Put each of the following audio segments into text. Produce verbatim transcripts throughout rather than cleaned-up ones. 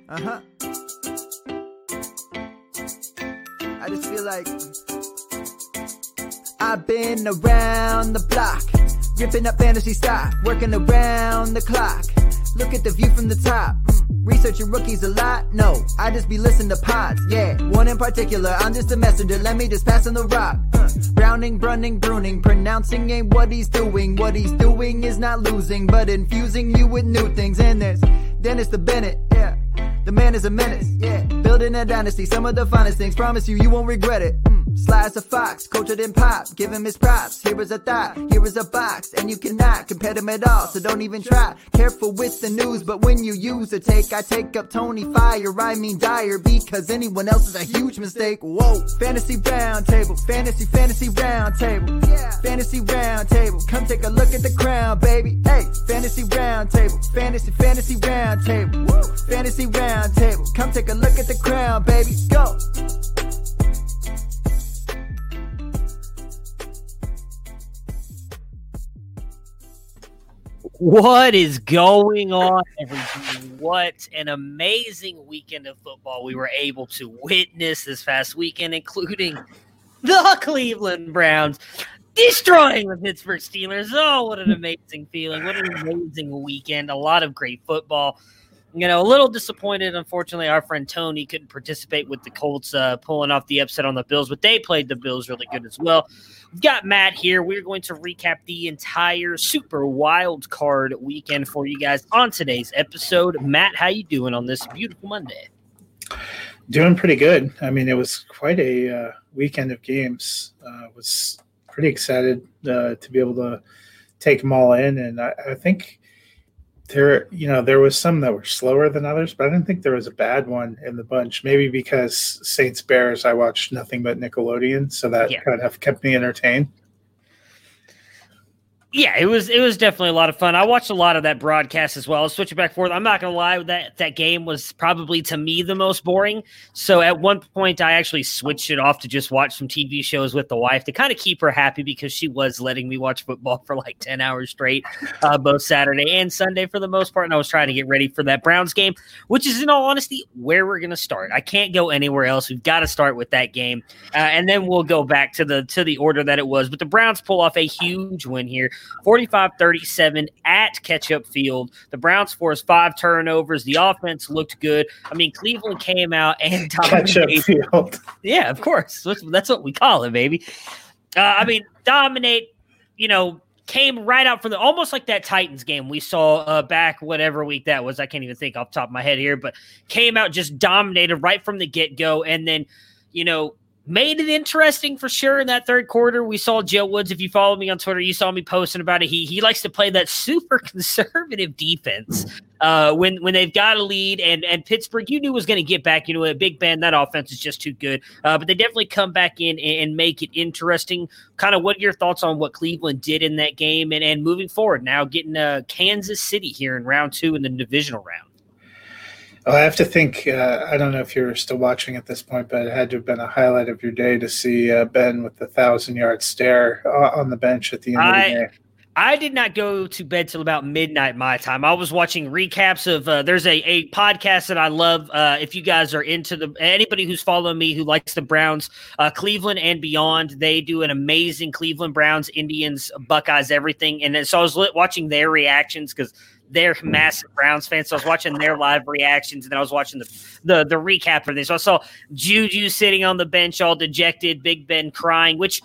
Uh-huh. I just feel like I've been around the block, ripping up fantasy stock, working around the clock. Look at the view from the top. Mm. Researching rookies a lot? No, I just be listening to pods. Yeah, one in particular, I'm just a messenger. Let me just pass on the rock. Uh. Browning, Brunning, Bruning, pronouncing ain't what he's doing. What he's doing is not losing, but infusing you with new things. And there's Dennis the Bennett, yeah. The man is a menace, yeah. Building a dynasty, some of the finest things. Promise you, you won't regret it. Mm. Sly as a fox, cultured in pop. Give him his props. Here is a thought, here is a box. And you cannot compare them at all, so don't even try. Careful with the news, but when you use a take, I take up Tony Fire. I mean Dyer, because anyone else is a huge mistake. Whoa. Fantasy round table, fantasy, fantasy round table. Yeah. Fantasy round table, come take a look at the crown, baby. Hey, fantasy round table, fantasy, fantasy round table. Woo. Fantasy round table, come take a look at the crown, baby. Go. What is going on, everybody? What an amazing weekend of football we were able to witness this past weekend, including the Cleveland Browns destroying the Pittsburgh Steelers. Oh, what an amazing feeling. What an amazing weekend. A lot of great football. You know, a little disappointed, unfortunately, our friend Tony couldn't participate with the Colts uh, pulling off the upset on the Bills, but they played the Bills really good as well. We've got Matt here. We're going to recap the entire Super Wild Card weekend for you guys on today's episode. Matt, how you doing on this beautiful Monday? Doing pretty good. I mean, it was quite a uh, weekend of games. Uh, was pretty excited uh, to be able to take them all in, and I, I think there, you know, there was some that were slower than others, but I didn't think there was a bad one in the bunch. Maybe because Saints Bears, I watched nothing but Nickelodeon, so that yeah. kind of kept me entertained. Yeah, it was it was definitely a lot of fun. I watched a lot of that broadcast as well. I'll switch it back and forth. I'm not going to lie, that that game was probably, to me, the most boring. So at one point, I actually switched it off to just watch some T V shows with the wife to kind of keep her happy, because she was letting me watch football for like ten hours straight, uh, both Saturday and Sunday for the most part. And I was trying to get ready for that Browns game, which is, in all honesty, where we're going to start. I can't go anywhere else. We've got to start with that game. Uh, and then we'll go back to the to the order that it was. But the Browns pull off a huge win here. forty-five thirty-seven at Ketchup Field. The Browns forced five turnovers. The offense looked good. I mean, Cleveland came out and dominated. Ketchup Field. Yeah, of course. That's, that's what we call it, baby. Uh, I mean, dominate, you know, came right out for the, almost like that Titans game we saw uh, back whatever week that was. I can't even think off the top of my head here, but came out, just dominated right from the get-go. And then, you know, made it interesting for sure in that third quarter. We saw Joe Woods. If you follow me on Twitter, you saw me posting about it. He he likes to play that super conservative defense uh, when when they've got a lead. And and Pittsburgh, you knew was going to get back into it. Big Ben, that offense is just too good. Uh, but they definitely come back in and, and make it interesting. Kind of what are your thoughts on what Cleveland did in that game and, and moving forward now, getting uh, Kansas City here in round two in the divisional round? Well, I have to think, uh, I don't know if you're still watching at this point, but it had to have been a highlight of your day to see uh, Ben with the thousand-yard stare uh, on the bench at the end I, of the game. I did not go to bed till about midnight my time. I was watching recaps of uh, – there's a, a podcast that I love. Uh, if you guys are into the – anybody who's following me who likes the Browns, uh, Cleveland and beyond, they do an amazing Cleveland Browns, Indians, Buckeyes, everything. And so I was watching their reactions because – they're massive Browns fans, so I was watching their live reactions, and then I was watching the the, the recap for this. So I saw Juju sitting on the bench all dejected, Big Ben crying, which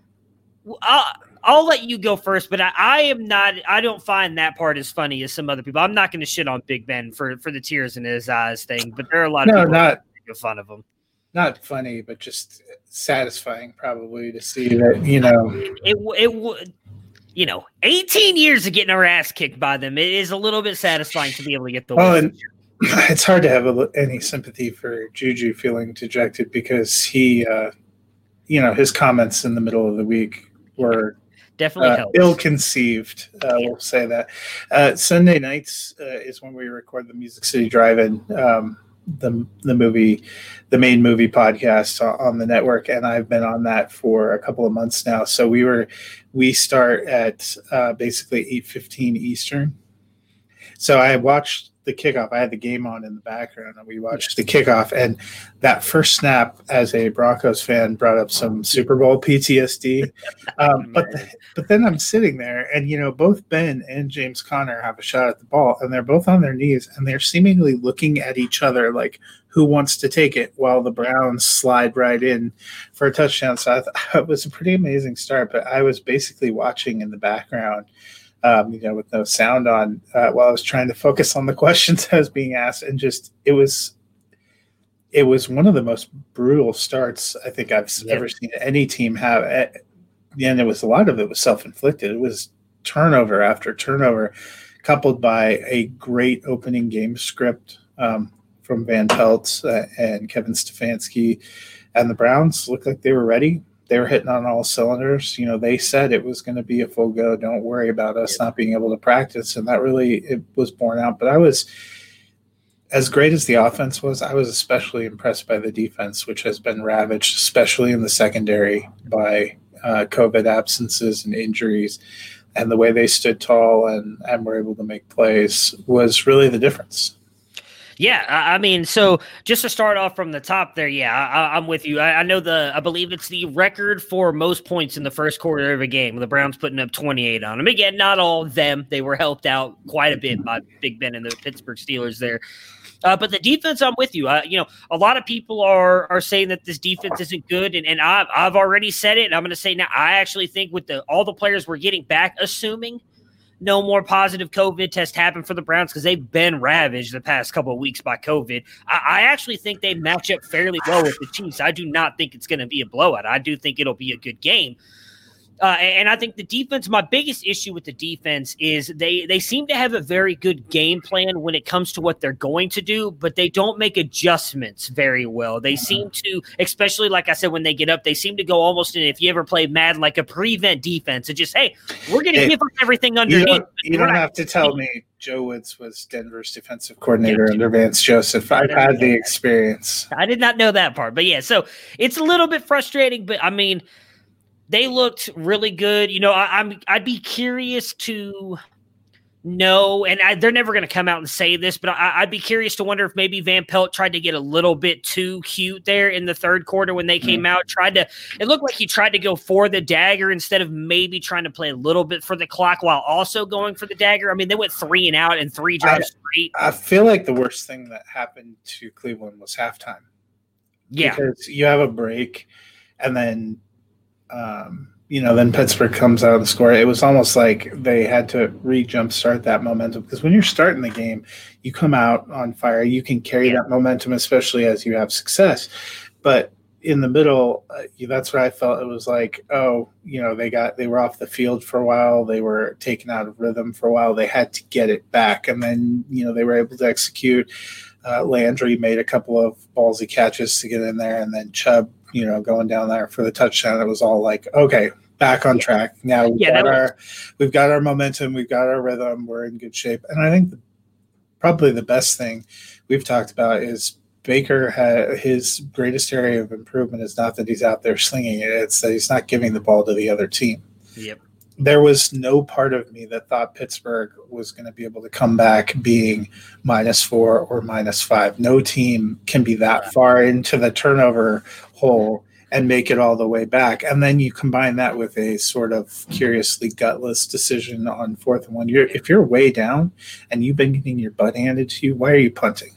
I'll, I'll let you go first, but I, I am not – I don't find that part as funny as some other people. I'm not going to shit on Big Ben for, for the tears in his eyes thing, but there are a lot of no, people not, who make fun of him. Not funny, but just satisfying probably to see that, you know. It It would – You know, eighteen years of getting our ass kicked by them. It is a little bit satisfying to be able to get the well, win. And it's hard to have a, any sympathy for Juju feeling dejected because he, uh, you know, his comments in the middle of the week were definitely uh, ill-conceived. Uh, yeah. We'll say that. Uh, Sunday nights uh, is when we record the Music City Drive-In. Um, the the movie, the main movie podcast on the network, and I've been on that for a couple of months now. So we were, we start at uh, basically eight fifteen Eastern. So I watched the kickoff. I had the game on in the background, and we watched the kickoff. And that first snap, as a Broncos fan, brought up some Super Bowl P T S D. Um, but the, but then I'm sitting there, and you know, both Ben and James Conner have a shot at the ball, and they're both on their knees, and they're seemingly looking at each other like, who wants to take it, while the Browns slide right in for a touchdown. So I thought it was a pretty amazing start. But I was basically watching in the background. Um, you know, with no sound on, uh, while I was trying to focus on the questions I was being asked, and just it was, it was one of the most brutal starts I think I've yeah. ever seen any team have. And it was a lot of it was self-inflicted. It was turnover after turnover, coupled by a great opening game script um, from Van Pelt uh, and Kevin Stefanski, and the Browns looked like they were ready. They were hitting on all cylinders. You know, they said it was going to be a full go. Don't worry about us not being able to practice. And that really, it was borne out. But I was, as great as the offense was, I was especially impressed by the defense, which has been ravaged, especially in the secondary, by uh, COVID absences and injuries. And the way they stood tall and, and were able to make plays was really the difference. Yeah, I mean, so just to start off from the top there, yeah, I, I'm with you. I, I know the, I believe it's the record for most points in the first quarter of a game. The Browns putting up twenty-eight on them. Again, not all of them. They were helped out quite a bit by Big Ben and the Pittsburgh Steelers there. Uh, but the defense, I'm with you. Uh, you know, a lot of people are are saying that this defense isn't good, and, and I've, I've already said it, and I'm going to say now, I actually think with the all the players we're getting back, assuming no more positive COVID tests happen for the Browns, because they've been ravaged the past couple of weeks by COVID. I, I actually think they match up fairly well with the Chiefs. I do not think it's going to be a blowout. I do think it'll be a good game. Uh, and I think the defense, my biggest issue with the defense is they, they seem to have a very good game plan when it comes to what they're going to do, but they don't make adjustments very well. They seem to, especially like I said, when they get up, they seem to go almost in, if you ever play Madden, like a prevent defense and just, hey, we're going to hey, give up everything underneath. You don't, you don't have to tell me Joe Woods was Denver's defensive coordinator yeah, under Vance Joseph. I've had the experience. I did not know that part, but yeah, so it's a little bit frustrating, but I mean, they looked really good. You know, I, I'm, I'd be curious to know, and I, they're never going to come out and say this, but I, I'd be curious to wonder if maybe Van Pelt tried to get a little bit too cute there in the third quarter when they came mm. out. Tried to, it looked like he tried to go for the dagger instead of maybe trying to play a little bit for the clock while also going for the dagger. I mean, they went three and out and three drives straight. I feel like the worst thing that happened to Cleveland was halftime. Yeah. Because you have a break, and then Um, you know, then Pittsburgh comes out and score. It was almost like they had to re-jumpstart that momentum, because when you're starting the game, you come out on fire. You can carry yeah. that momentum, especially as you have success. But in the middle, uh, that's what I felt. It was like, oh, you know, they got they were off the field for a while. They were taken out of rhythm for a while. They had to get it back, and then you know they were able to execute. Uh, Landry made a couple of ballsy catches to get in there, and then Chubb, you know, going down there for the touchdown. It was all like, okay, back on track. Now we've, yeah, got our, was- we've got our momentum. We've got our rhythm. We're in good shape. And I think the, probably the best thing we've talked about is Baker had his greatest area of improvement is not that he's out there slinging it. It's that he's not giving the ball to the other team. Yep. There was no part of me that thought Pittsburgh was going to be able to come back being minus four or minus five. No team can be that far into the turnover hole and make it all the way back. And then you combine that with a sort of curiously gutless decision on fourth and one. You're, if you're way down and you've been getting your butt handed to you, why are you punting?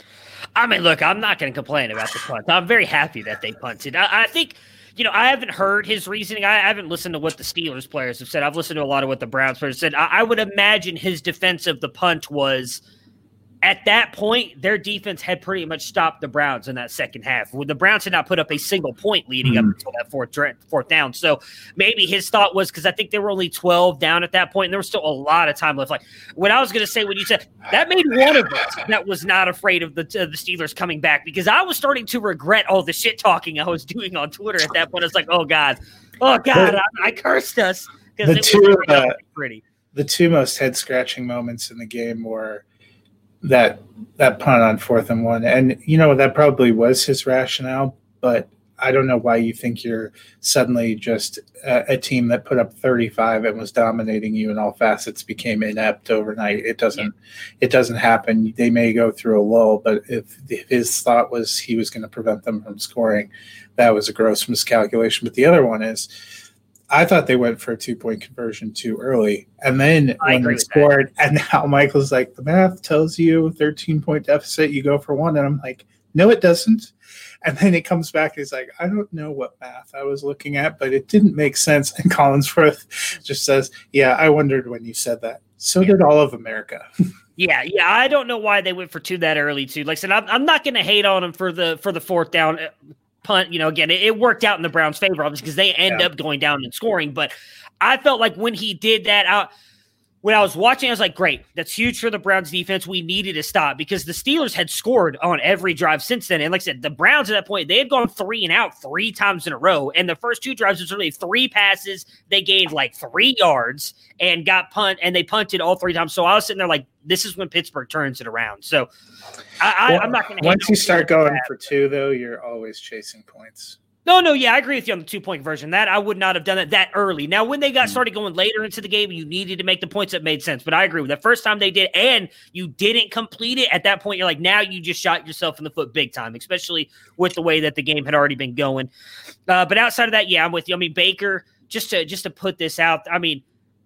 I mean, look, I'm not going to complain about the punt. I'm very happy that they punted. I, I think – You know, I haven't heard his reasoning. I haven't listened to what the Steelers players have said. I've listened to a lot of what the Browns players said. I, I would imagine his defense of the punt was, at that point, their defense had pretty much stopped the Browns in that second half. The Browns had not put up a single point leading mm-hmm. up until that fourth, fourth down. So maybe his thought was, because I think they were only twelve down at that point, and there was still a lot of time left. Like what I was going to say when you said that, made one of us that was not afraid of the uh, the Steelers coming back, because I was starting to regret all the shit talking I was doing on Twitter at that point. I was like, oh God, oh God, I, I cursed us because it two, was uh, pretty. The two most head scratching moments in the game were that that punt on fourth and one. And, you know, that probably was his rationale, but I don't know why you think you're suddenly just a, a team that put up thirty-five and was dominating you in all facets became inept overnight. It doesn't yeah. it doesn't happen. They may go through a lull, but if, if his thought was he was going to prevent them from scoring, that was a gross miscalculation. But the other one is, I thought they went for a two-point conversion too early. And then I when they scored, that. and now Michael's like, the math tells you thirteen-point deficit, you go for one. And I'm like, no, it doesn't. And then it comes back, he's like, I don't know what math I was looking at, but it didn't make sense. And Collinsworth just says, yeah, I wondered when you said that. So yeah. did all of America. Yeah, yeah. I don't know why they went for two that early, too. Like I said, I'm, I'm not going to hate on them for the for the fourth down punt. You know, again, it, it worked out in the Browns' favor, obviously, because they end yeah. up going down and scoring. But I felt like when he did that, I, when I was watching, I was like, great, that's huge for the Browns defense. We needed to stop because the Steelers had scored on every drive since then. And like I said, the Browns at that point, they had gone three and out three times in a row. And the first two drives was really three passes. They gained like three yards and got punt, and they punted all three times. So I was sitting there like, this is when Pittsburgh turns it around. So I, well, I, I'm not going to. Once you start going for two, though, you're always chasing points. No, no, yeah, I agree with you on the two-point conversion. That I would not have done it that early. Now, when they got started going later into the game, you needed to make the points that made sense. But I agree with that. First time they did, and you didn't complete it, at that point, you're like, now you just shot yourself in the foot big time, especially with the way that the game had already been going. Uh, but outside of that, yeah, I'm with you. I mean, Baker, just to just to put this out, I mean,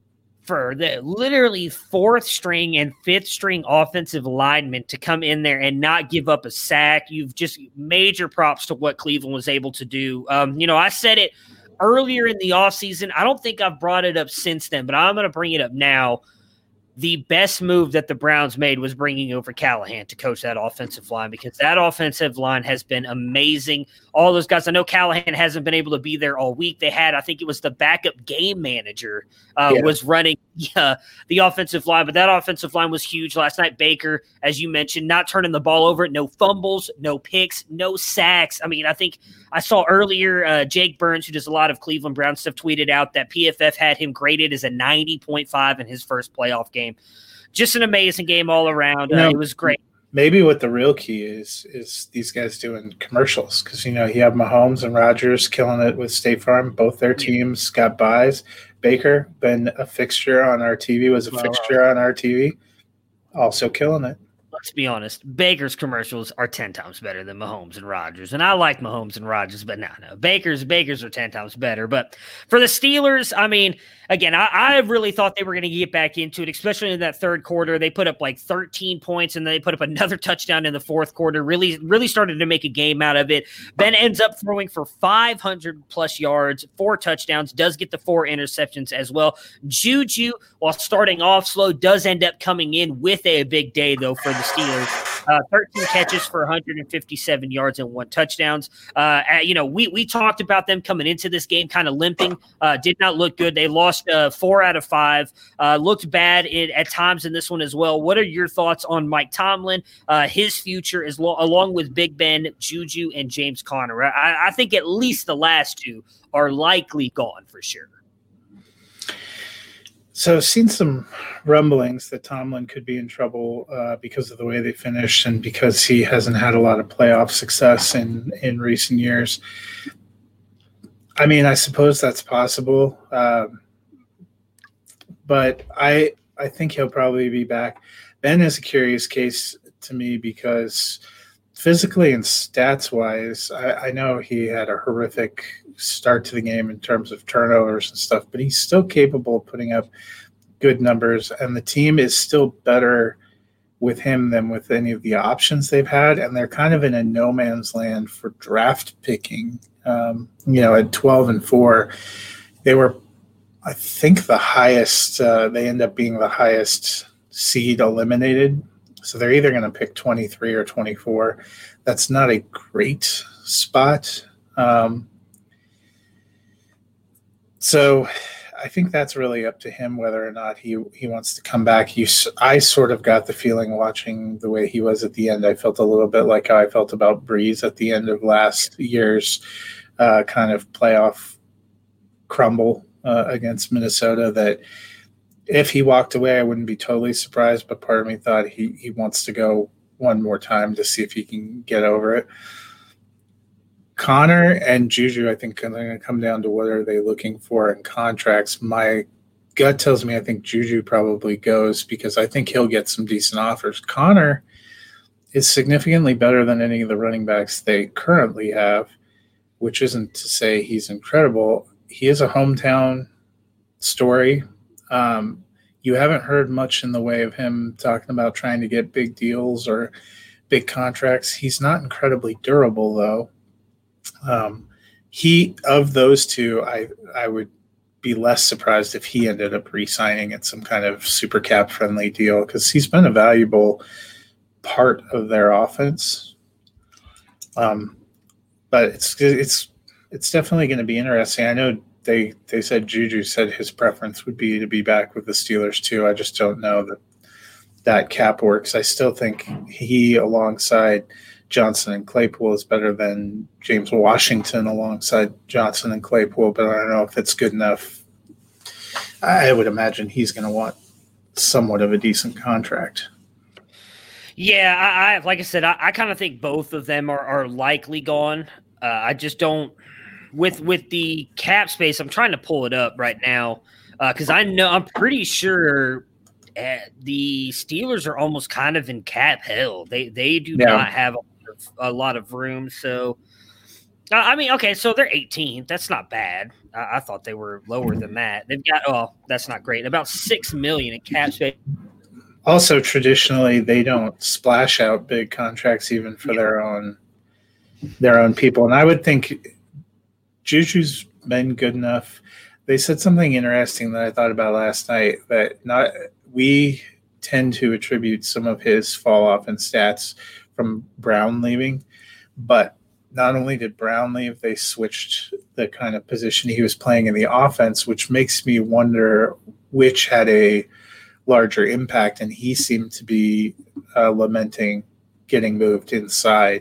for the literally fourth string and fifth string offensive linemen to come in there and not give up a sack. You've just major props to what Cleveland was able to do. Um, you know, I said it earlier in the offseason. I don't think I've brought it up since then, but I'm going to bring it up now. The best move that the Browns made was bringing over Callahan to coach that offensive line, because that offensive line has been amazing. All those guys, I know Callahan hasn't been able to be there all week. They had, I think it was the backup game manager uh, yeah. was running uh, the offensive line, but that offensive line was huge last night. Baker, as you mentioned, not turning the ball over, no fumbles, no picks, no sacks. I mean, I think I saw earlier uh, Jake Burns, who does a lot of Cleveland Browns stuff, tweeted out that P F F had him graded as a ninety point five in his first playoff game. Just an amazing game all around. Uh, you know, it was great. Maybe what the real key is is these guys doing commercials, because, you know, you have Mahomes and Rodgers killing it with State Farm. Both their teams got buys. Baker, been a fixture on our T V, was a well, fixture on our T V, also killing it. Let's be honest. Baker's commercials are ten times better than Mahomes and Rodgers. And I like Mahomes and Rodgers, but no, no. Baker's Baker's are ten times better. But for the Steelers, I mean, again, I, I really thought they were going to get back into it, especially in that third quarter. They put up like thirteen points, and they put up another touchdown in the fourth quarter. Really, really started to make a game out of it. Ben ends up throwing for five hundred plus yards, four touchdowns, does get the four interceptions as well. Juju, while starting off slow, does end up coming in with a big day, though, for the Steelers. Uh, thirteen catches for one hundred fifty-seven yards and one touchdowns. Uh, you know, we we talked about them coming into this game kind of limping. Uh, did not look good. They lost uh, four out of five. Uh, looked bad in, at times in this one as well. What are your thoughts on Mike Tomlin, uh, his future, is lo- along with Big Ben, Juju, and James Conner? I, I think at least the last two are likely gone for sure. So I've seen some rumblings that Tomlin could be in trouble uh, because of the way they finished and because he hasn't had a lot of playoff success in, in recent years. I mean, I suppose that's possible, um, but I I think he'll probably be back. Ben is a curious case to me because physically and stats-wise, I, I know he had a horrific start to the game in terms of turnovers and stuff, but he's still capable of putting up good numbers, and the team is still better with him than with any of the options they've had, and they're kind of in a no man's land for draft picking. Um, you know, at twelve and four, they were, I think, the highest. Uh, they end up being the highest seed eliminated, so they're either going to pick twenty-three or twenty-four. That's not a great spot. Um, So I think that's really up to him whether or not he, he wants to come back. You, I sort of got the feeling watching the way he was at the end. I felt a little bit like how I felt about Breeze at the end of last year's uh, kind of playoff crumble uh, against Minnesota, that if he walked away, I wouldn't be totally surprised, but part of me thought he, he wants to go one more time to see if he can get over it. Connor and Juju, I think, are going to come down to what are they looking for in contracts. My gut tells me I think Juju probably goes because I think he'll get some decent offers. Connor is significantly better than any of the running backs they currently have, which isn't to say he's incredible. He is a hometown story. Um, you haven't heard much in the way of him talking about trying to get big deals or big contracts. He's not incredibly durable, though. Um, he of those two, I I would be less surprised if he ended up re-signing at some kind of super cap friendly deal because he's been a valuable part of their offense. Um, but it's it's it's definitely going to be interesting. I know they they said Juju said his preference would be to be back with the Steelers too. I just don't know that that cap works. I still think he alongside Johnson and Claypool is better than James Washington alongside Johnson and Claypool, but I don't know if it's good enough. I would imagine he's going to want somewhat of a decent contract. Yeah, I, I like I said, I, I kind of think both of them are, are likely gone. Uh, I just don't with with the cap space. I'm trying to pull it up right now because uh, I know I'm pretty sure uh, the Steelers are almost kind of in cap hell. They they do yeah. not have a a lot of room. So, uh, I mean, okay, so they're eighteenth. That's not bad. I, I thought they were lower than that. They've got, oh, that's not great. About six million dollars in cap space. Also, traditionally, they don't splash out big contracts even for yeah. their own their own people. And I would think Juju's been good enough. They said something interesting that I thought about last night that not we tend to attribute some of his fall off in stats from Brown leaving, but not only did Brown leave, they switched the kind of position he was playing in the offense, which makes me wonder which had a larger impact. And he seemed to be uh, lamenting getting moved inside.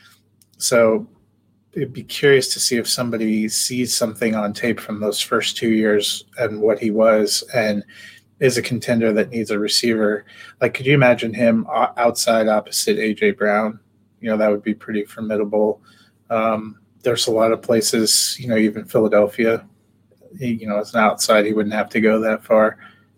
So it'd be curious to see if somebody sees something on tape from those first two years and what he was and is a contender that needs a receiver. Like, could you imagine him outside opposite A J Brown? You know, that would be pretty formidable. Um, there's a lot of places, you know, even Philadelphia, he, you know, as an outside, he wouldn't have to go that far.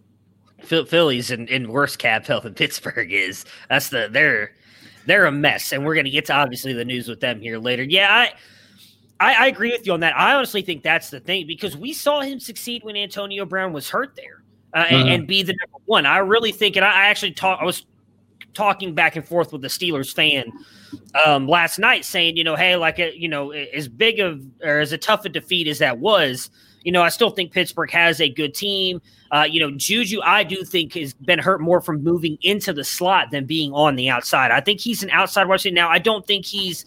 Philly's in, in worse cap health than Pittsburgh is. That's the, they're, they're a mess. And we're going to get to obviously the news with them here later. Yeah. I, I, I agree with you on that. I honestly think that's the thing because we saw him succeed when Antonio Brown was hurt there. Uh, and, and be the number one. I really think, and I, I actually talk, I was talking back and forth with the Steelers fan um, last night saying, you know, hey, like, a, you know, as big of or as a tough a defeat as that was, you know, I still think Pittsburgh has a good team. Uh, you know, Juju, I do think has been hurt more from moving into the slot than being on the outside. I think he's an outside wide receiver. Now, I don't think he's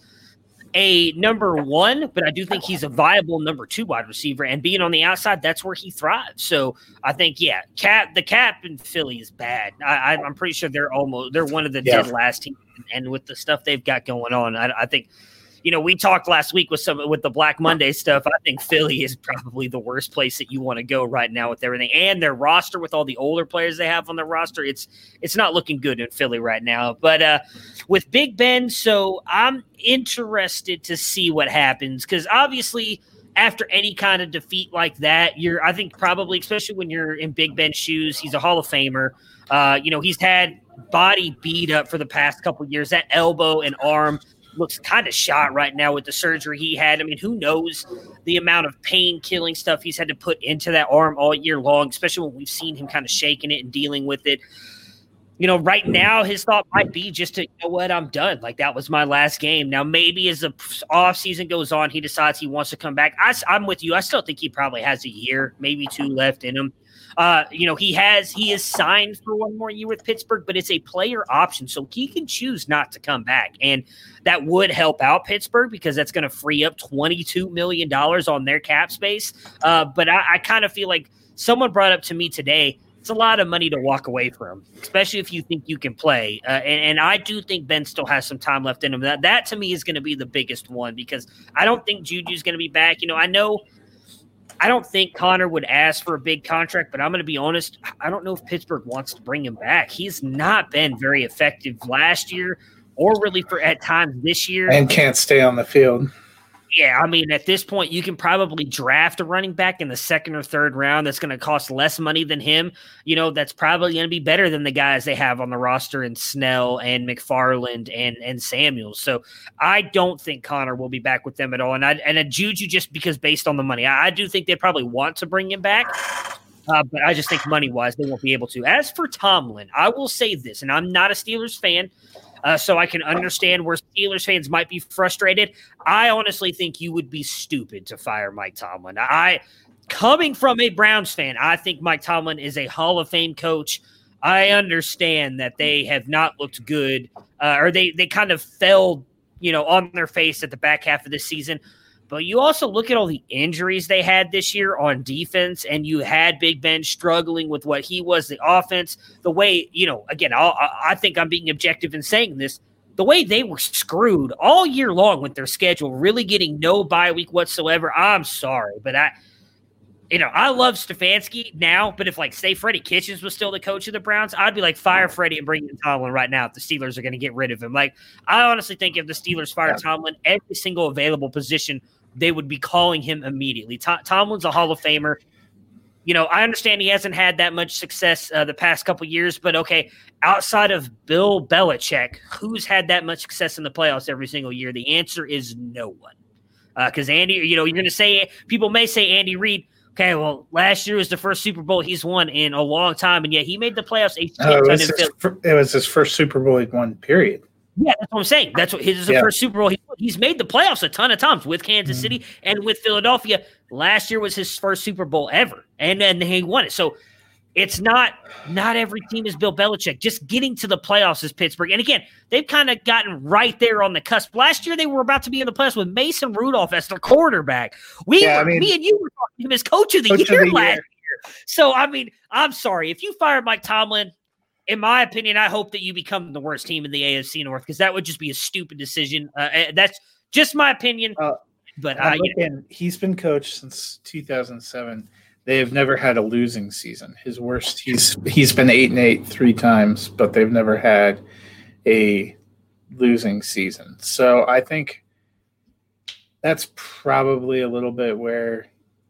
a number one, but I do think he's a viable number two wide receiver, and being on the outside, that's where he thrives. So I think, yeah, cap the cap in Philly is bad. I, I'm pretty sure they're almost they're one of the yeah. dead last teams, and with the stuff they've got going on, I, I think. You know, we talked last week with some with the Black Monday stuff. I think Philly is probably the worst place that you want to go right now with everything, and their roster with all the older players they have on their roster. It's it's not looking good in Philly right now. But uh, with Big Ben, so I'm interested to see what happens because obviously after any kind of defeat like that, you're I think probably especially when you're in Big Ben's shoes, he's a Hall of Famer. Uh, you know, he's had body beat up for the past couple of years. That elbow and arm looks kind of shot right now with the surgery he had. I mean, who knows the amount of pain-killing stuff he's had to put into that arm all year long, especially when we've seen him kind of shaking it and dealing with it. You know, right now his thought might be just to, you know what, I'm done. Like, that was my last game. Now, maybe as the offseason goes on, he decides he wants to come back. I, I'm with you. I still think he probably has a year, maybe two left in him. Uh, you know, he has he is signed for one more year with Pittsburgh, but it's a player option, so he can choose not to come back, and that would help out Pittsburgh because that's going to free up twenty-two million dollars on their cap space. Uh, but I, I kind of feel like someone brought up to me today, it's a lot of money to walk away from, especially if you think you can play. Uh, and, and I do think Ben still has some time left in him. That, that to me is going to be the biggest one because I don't think Juju's going to be back. You know, I know – I don't think Connor would ask for a big contract, but I'm going to be honest. I don't know if Pittsburgh wants to bring him back. He's not been very effective last year or really for at times this year. And can't stay on the field. Yeah, I mean, at this point, you can probably draft a running back in the second or third round that's going to cost less money than him. You know, that's probably going to be better than the guys they have on the roster in Snell and McFarland and and Samuels. So I don't think Connor will be back with them at all. And I, and a Juju just because based on the money, I, I do think they probably want to bring him back. Uh, but I just think money-wise, they won't be able to. As for Tomlin, I will say this, and I'm not a Steelers fan, Uh, so I can understand where Steelers fans might be frustrated. I honestly think you would be stupid to fire Mike Tomlin. I, coming from a Browns fan, I think Mike Tomlin is a Hall of Fame coach. I understand that they have not looked good, uh, or they they kind of fell, you know, on their face at the back half of the season. But you also look at all the injuries they had this year on defense, and you had Big Ben struggling with what he was, the offense, the way, you know, again, I'll, I think I'm being objective in saying this, the way they were screwed all year long with their schedule, really getting no bye week whatsoever. I'm sorry, but I, you know, I love Stefanski now, but if, like, say Freddie Kitchens was still the coach of the Browns, I'd be like, fire Freddie and bring in Tomlin right now if the Steelers are going to get rid of him. Like, I honestly think if the Steelers fire yeah. Tomlin, every single available position – they would be calling him immediately. Tom, Tomlin's a Hall of Famer. You know, I understand he hasn't had that much success uh, the past couple years, but okay, outside of Bill Belichick, who's had that much success in the playoffs every single year? The answer is no one. Because uh, Andy, you know, you're going to say, people may say Andy Reid, okay, well, last year was the first Super Bowl he's won in a long time, and yet he made the playoffs a oh, it, was his, it was his first Super Bowl he'd won, period. Yeah, that's what I'm saying. That's what his is the yeah. first Super Bowl. He, he's made the playoffs a ton of times with Kansas mm-hmm. City and with Philadelphia. Last year was his first Super Bowl ever, and then he won it. So it's not not every team is Bill Belichick. Just getting to the playoffs is Pittsburgh. And again, they've kind of gotten right there on the cusp. Last year they were about to be in the playoffs with Mason Rudolph as their quarterback. We, yeah, were, I mean, me and you were talking to him as coach of the coach year of the last year. year. So I mean, I'm sorry if you fire Mike Tomlin. In my opinion, I hope that you become the worst team in the A F C North because that would just be a stupid decision. Uh, that's just my opinion. Uh, but uh, yeah. he's been coached since two thousand seven. They have never had a losing season. His worst, he's he's been eight and eight three times, but they've never had a losing season. So I think that's probably a little bit where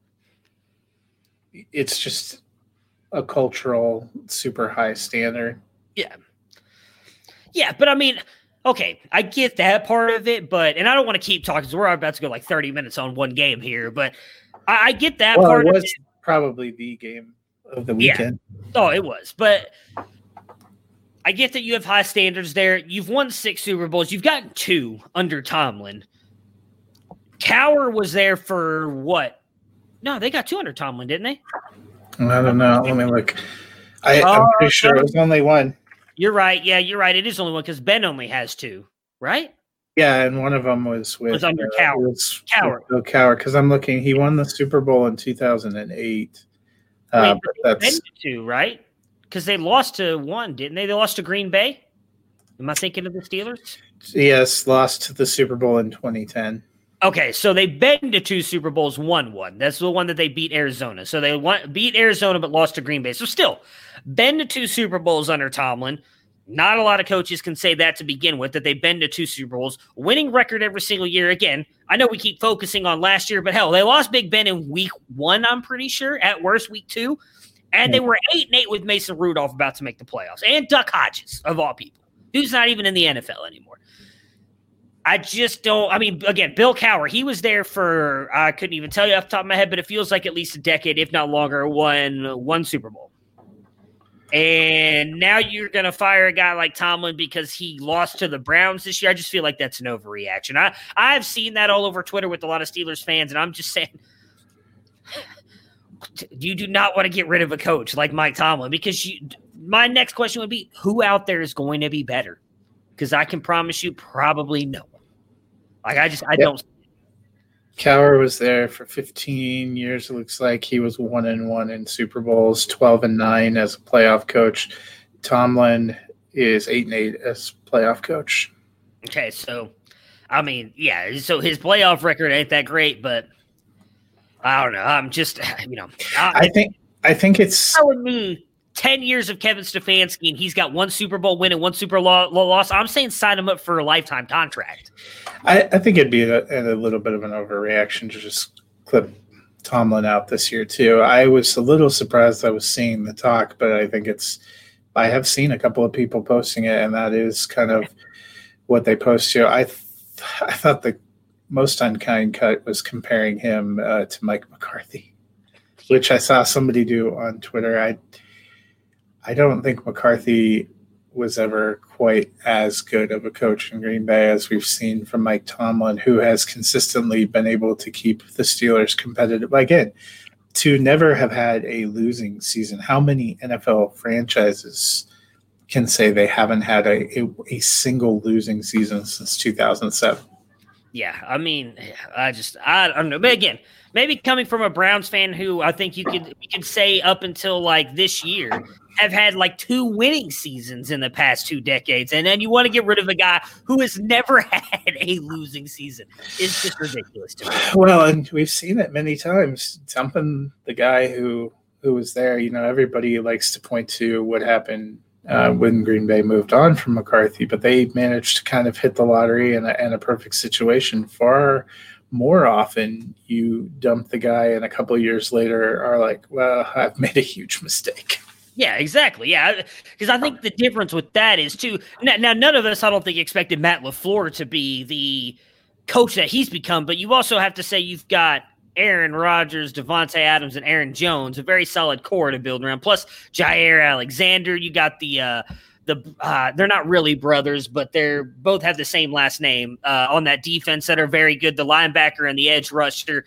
it's just a cultural super high standard. Yeah. Yeah, but I mean, okay, I get that part of it, but and I don't want to keep talking because we're about to go like thirty minutes on one game here, but I, I get that well, part it was of it. Probably the game of the weekend. Yeah. Oh, it was. But I get that you have high standards there. You've won six Super Bowls. You've gotten two under Tomlin. Cowher was there for what? No, they got two under Tomlin, didn't they? I don't know. Let me look. I, I'm pretty uh, sure it was only one. You're right. Yeah, you're right. It is only one because Ben only has two, right? Yeah, and one of them was with was under uh, Cowher. Was Cowher. Bill Cowher, because I'm looking. He won the Super Bowl in two thousand eight. Uh, Wait, but but that's two, right? Because they lost to one, didn't they? They lost to Green Bay. Am I thinking of the Steelers? Yes, lost to the Super Bowl in twenty ten. Okay, so they've been to two Super Bowls, won one. That's the one that they beat Arizona. So they won, beat Arizona but lost to Green Bay. So still, been to two Super Bowls under Tomlin. Not a lot of coaches can say that to begin with, that they've been to two Super Bowls. Winning record every single year. Again, I know we keep focusing on last year, but hell, they lost Big Ben in week one, I'm pretty sure. At worst, week two. And they were eight and eight with Mason Rudolph about to make the playoffs. And Duck Hodges, of all people. Who's not even in the N F L anymore. I just don't – I mean, again, Bill Cowher, he was there for – I couldn't even tell you off the top of my head, but it feels like at least a decade, if not longer, won one Super Bowl. And now you're going to fire a guy like Tomlin because he lost to the Browns this year. I just feel like that's an overreaction. I, I've seen that all over Twitter with a lot of Steelers fans, and I'm just saying you do not want to get rid of a coach like Mike Tomlin because you, my next question would be, who out there is going to be better? Because I can promise you probably no one. Like, I just, I yep. don't. Cowher was there for fifteen years. It looks like he was one and one in Super Bowls, twelve and nine as a playoff coach. Tomlin is eight and eight as playoff coach. Okay, so I mean, yeah. So his playoff record ain't that great, but I don't know. I'm just, you know, I, I think I think it's telling me ten years of Kevin Stefanski, and he's got one Super Bowl win and one Super Bowl loss. I'm saying sign him up for a lifetime contract. I, I think it'd be a, a little bit of an overreaction to just clip Tomlin out this year too. I was a little surprised I was seeing the talk, but I think it's I have seen a couple of people posting it, and that is kind of what they post to. I th- I thought the most unkind cut was comparing him uh, to Mike McCarthy, which I saw somebody do on Twitter. I I don't think McCarthy was ever quite as good of a coach in Green Bay as we've seen from Mike Tomlin, who has consistently been able to keep the Steelers competitive. Again, to never have had a losing season. How many N F L franchises can say they haven't had a, a, a single losing season since two thousand seven? Yeah, I mean, I just I don't know. But again, maybe coming from a Browns fan who I think you could you could say up until like this year have had like two winning seasons in the past two decades, and then you want to get rid of a guy who has never had a losing season. It's just ridiculous to me. Well, and we've seen it many times. Dumping the guy who who was there, you know, everybody likes to point to what happened uh, when Green Bay moved on from McCarthy, but they managed to kind of hit the lottery in a, in a perfect situation. Far more often, you dump the guy, and a couple of years later are like, well, I've made a huge mistake. Yeah, exactly. Yeah, because I think the difference with that is, too, now, now none of us, I don't think, expected Matt LaFleur to be the coach that he's become, but you also have to say you've got Aaron Rodgers, Devontae Adams, and Aaron Jones, a very solid core to build around, plus Jair Alexander. You got the uh, – the uh, they're not really brothers, but they're both have the same last name uh, on that defense that are very good, the linebacker and the edge rusher.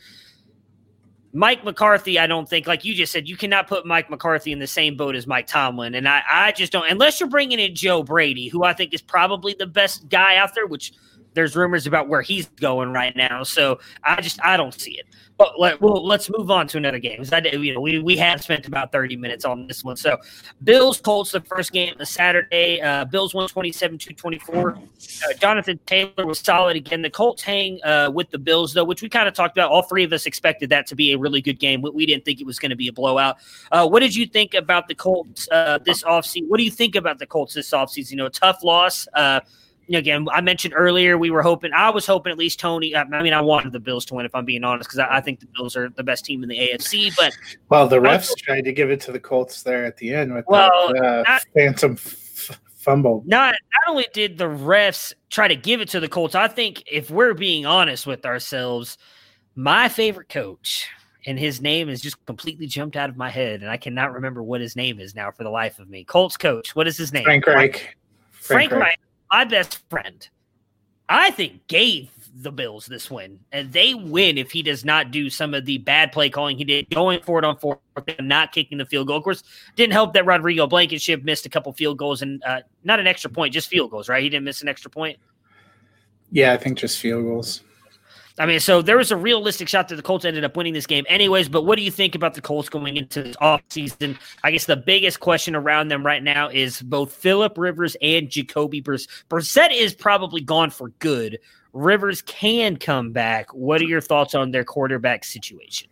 Mike McCarthy, I don't think, like you just said, you cannot put Mike McCarthy in the same boat as Mike Tomlin. And I, I just don't, unless you're bringing in Joe Brady, who I think is probably the best guy out there, which there's rumors about where he's going right now. So I just, I don't see it. But let, well, let's move on to another game. I, you know, we, we have spent about thirty minutes on this one. So Bills, Colts, the first game of Saturday. Uh, Bills won twenty-seven to twenty-four. Uh, Jonathan Taylor was solid again. The Colts hang uh, with the Bills, though, which we kind of talked about. All three of us expected that to be a really good game. We didn't think it was going to be a blowout. Uh, what did you think about the Colts uh, this offseason? What do you think about the Colts this offseason? You know, a tough loss. Uh, Again, I mentioned earlier we were hoping – I was hoping at least Tony – I mean, I wanted the Bills to win, if I'm being honest, because I, I think the Bills are the best team in the A F C. But well, the refs tried to give it to the Colts there at the end with well, that uh, not, phantom f- fumble. Not, not only did the refs try to give it to the Colts, I think if we're being honest with ourselves, my favorite coach – and his name has just completely jumped out of my head, and I cannot remember what his name is now for the life of me. Colts coach, what is his name? Frank Reich. Frank, Frank Reich. My best friend, I think, gave the Bills this win, and they win if he does not do some of the bad play calling he did, going for it on fourth and not kicking the field goal. Of course, didn't help that Rodrigo Blankenship missed a couple field goals and uh, not an extra point, just field goals, right? He didn't miss an extra point. Yeah, I think just field goals. I mean, so there was a realistic shot that the Colts ended up winning this game anyways, but what do you think about the Colts going into this offseason? I guess the biggest question around them right now is both Phillip Rivers and Jacoby Brissett. Brissett is probably gone for good. Rivers can come back. What are your thoughts on their quarterback situation?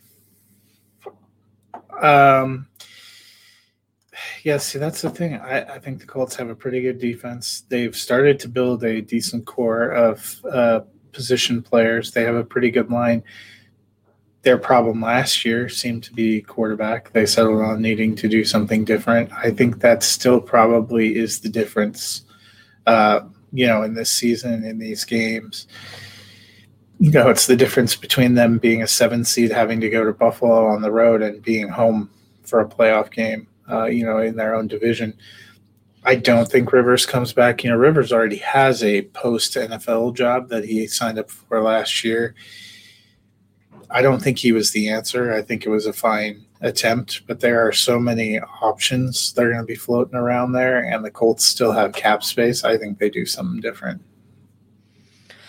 Um, yeah, see, that's the thing. I, I think the Colts have a pretty good defense. They've started to build a decent core of uh, position players. They have a pretty good line. Their problem last year seemed to be quarterback. They settled on needing to do something different. I think that still probably is the difference, uh, you know, in this season, in these games. You know, it's the difference between them being a seven seed, having to go to Buffalo on the road, and being home for a playoff game, uh, you know, in their own division. I don't think Rivers comes back. You know, Rivers already has a post-N F L job that he signed up for last year. I don't think he was the answer. I think it was a fine attempt, but there are so many options that are going to be floating around there, and the Colts still have cap space. I think they do something different.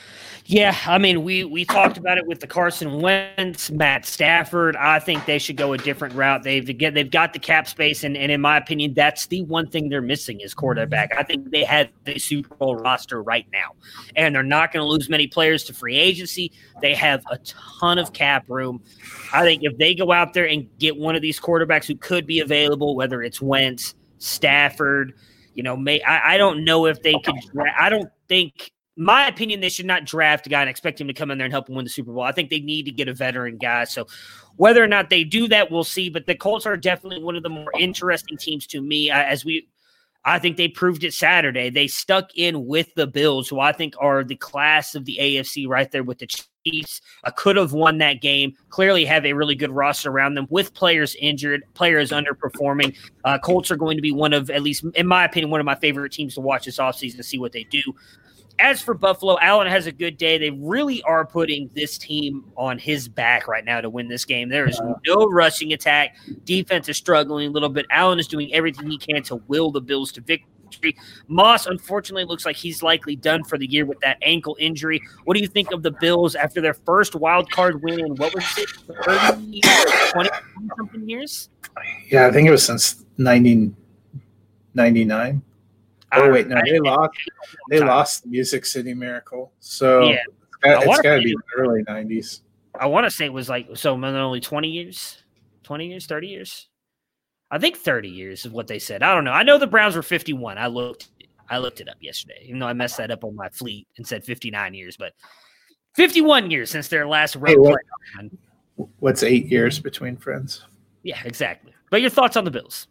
Yeah, I mean, we we talked about it with the Carson Wentz, Matt Stafford. I think they should go a different route. They've get they've got the cap space, and, and in my opinion, that's the one thing they're missing is quarterback. I think they have the Super Bowl roster right now, and they're not going to lose many players to free agency. They have a ton of cap room. I think if they go out there and get one of these quarterbacks who could be available, whether it's Wentz, Stafford, you know, may I, I don't know if they could. I don't think. My opinion, they should not draft a guy and expect him to come in there and help him win the Super Bowl. I think they need to get a veteran guy. So whether or not they do that, we'll see. But the Colts are definitely one of the more interesting teams to me. Uh, as we, I think they proved it Saturday. They stuck in with the Bills, who I think are the class of the A F C right there with the Chiefs. I could have won that game. Clearly have a really good roster around them with players injured, players underperforming. Uh, Colts are going to be one of, at least in my opinion, one of my favorite teams to watch this offseason to see what they do. As for Buffalo, Allen has a good day. They really are putting this team on his back right now to win this game. There is no rushing attack. Defense is struggling a little bit. Allen is doing everything he can to will the Bills to victory. Moss, unfortunately, looks like he's likely done for the year with that ankle injury. What do you think of the Bills after their first wild card win in, what was it, thirty, twenty-something years? Yeah, I think it was since nineteen ninety-nine. Oh wait, no, they lost. They lost the Music City Miracle, so yeah. it's got to be the early nineties. I want to say it was like so only twenty years, twenty years, thirty years. I think thirty years is what they said. I don't know. I know the Browns were fifty-one. I looked, I looked it up yesterday, even though I messed that up on my fleet and said fifty-nine years, but fifty-one years since their last road hey, what, play. What's eight years between friends? Yeah, exactly. But your thoughts on the Bills?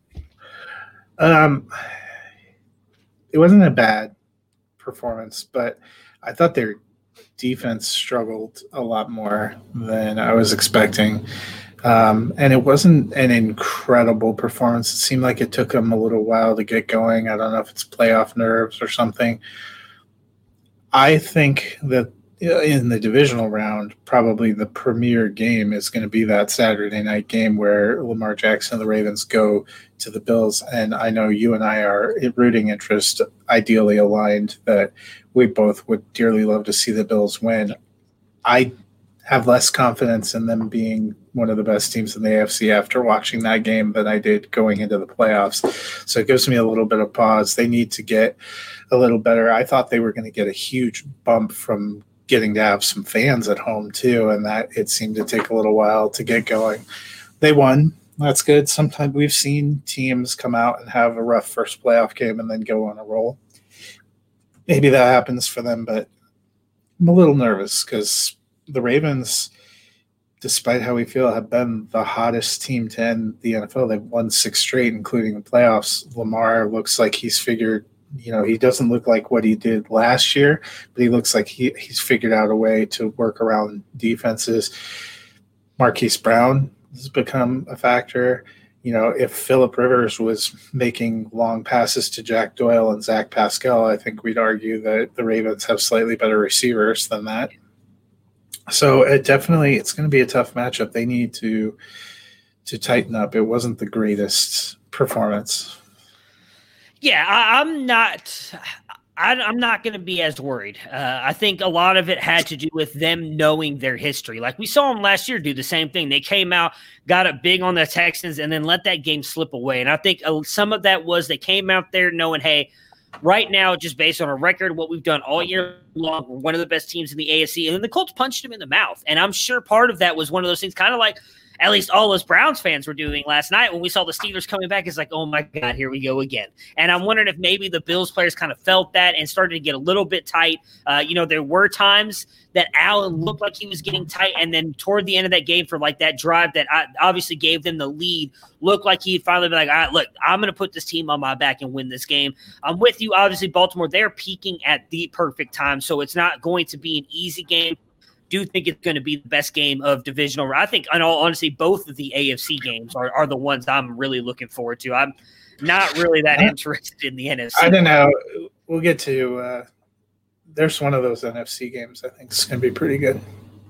Um. It wasn't a bad performance, but I thought their defense struggled a lot more than I was expecting. Um, and it wasn't an incredible performance. It seemed like it took them a little while to get going. I don't know if it's playoff nerves or something. I think that in the divisional round, probably the premier game is going to be that Saturday night game where Lamar Jackson and the Ravens go to the Bills. And I know you and I are rooting interest ideally aligned that we both would dearly love to see the Bills win. I have less confidence in them being one of the best teams in the A F C after watching that game than I did going into the playoffs. So it gives me a little bit of pause. They need to get a little better. I thought they were going to get a huge bump from getting to have some fans at home too, and that it seemed to take a little while to get going. They won. That's good. Sometimes we've seen teams come out and have a rough first playoff game and then go on a roll. Maybe that happens for them, but I'm a little nervous because the Ravens, despite how we feel, have been the hottest team to end the N F L. They've won six straight, including the playoffs. Lamar looks like he's figured You know, he doesn't look like what he did last year, but he looks like he, he's figured out a way to work around defenses. Marquise Brown has become a factor. You know, if Phillip Rivers was making long passes to Jack Doyle and Zach Pascal, I think we'd argue that the Ravens have slightly better receivers than that. So it definitely, it's going to be a tough matchup. They need to to tighten up. It wasn't the greatest performance. Yeah, I, I'm not. I, I'm not going to be as worried. Uh, I think a lot of it had to do with them knowing their history. Like we saw them last year do the same thing. They came out, got it big on the Texans, and then let that game slip away. And I think uh, some of that was they came out there knowing, hey, right now, just based on a record, what we've done all year long, we're one of the best teams in the A F C. And then the Colts punched them in the mouth. And I'm sure part of that was one of those things, kind of like at least all us Browns fans were doing last night when we saw the Steelers coming back. It's like, oh my God, here we go again. And I'm wondering if maybe the Bills players kind of felt that and started to get a little bit tight. Uh, you know, there were times that Allen looked like he was getting tight. And then toward the end of that game for like that drive that I obviously gave them the lead, looked like he'd finally be like, all right, look, I'm going to put this team on my back and win this game. I'm with you. Obviously, Baltimore, they're peaking at the perfect time. So it's not going to be an easy game. Do think it's going to be the best game of divisional. I think, in all honesty, both of the A F C games are, are the ones I'm really looking forward to. I'm not really that interested in the N F C. I don't know. We'll get to uh, – there's one of those N F C games I think is going to be pretty good.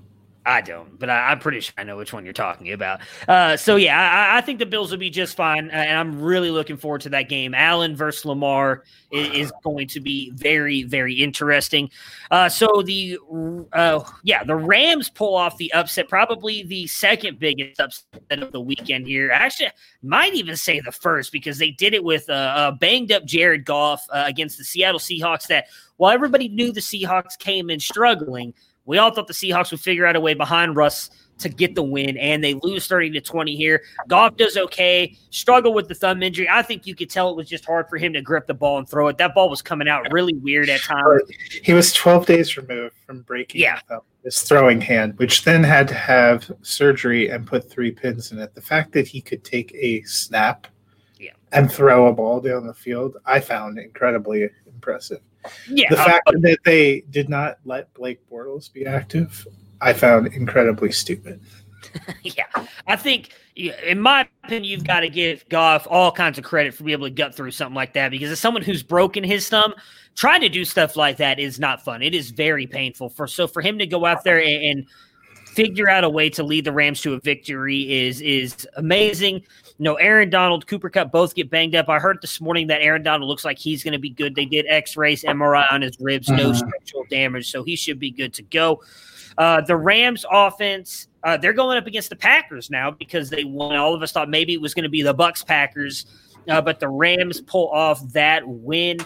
I don't, but I, I'm pretty sure I know which one you're talking about. Uh, so, yeah, I, I think the Bills will be just fine, uh, and I'm really looking forward to that game. Allen versus Lamar is, is going to be very, very interesting. Uh, so, the uh, yeah, the Rams pull off the upset, probably the second biggest upset of the weekend here. Actually, might even say the first, because they did it with a, a banged-up Jared Goff uh, against the Seattle Seahawks that, while everybody knew the Seahawks came in struggling, we all thought the Seahawks would figure out a way behind Russ to get the win, and they lose thirty to twenty here. Goff does okay, struggle with the thumb injury. I think you could tell it was just hard for him to grip the ball and throw it. That ball was coming out really weird at times. He was twelve days removed from breaking yeah. his throwing hand, which then had to have surgery and put three pins in it. The fact that he could take a snap yeah. and throw a ball down the field, I found incredibly impressive. Yeah, the fact uh, that they did not let Blake Bortles be active, I found incredibly stupid. yeah, I think, in my opinion, you've got to give Goff all kinds of credit for being able to gut through something like that, because as someone who's broken his thumb, trying to do stuff like that is not fun. It is very painful. For so for him to go out there and, and figure out a way to lead the Rams to a victory is is amazing. You know, Aaron Donald, Cooper Kupp both get banged up. I heard this morning that Aaron Donald looks like he's going to be good. They did x-rays, M R I on his ribs, no uh-huh. structural damage, so he should be good to go. Uh, the Rams offense, uh, they're going up against the Packers now because they won. All of us thought maybe it was going to be the Bucs Packers, uh, but the Rams pull off that win.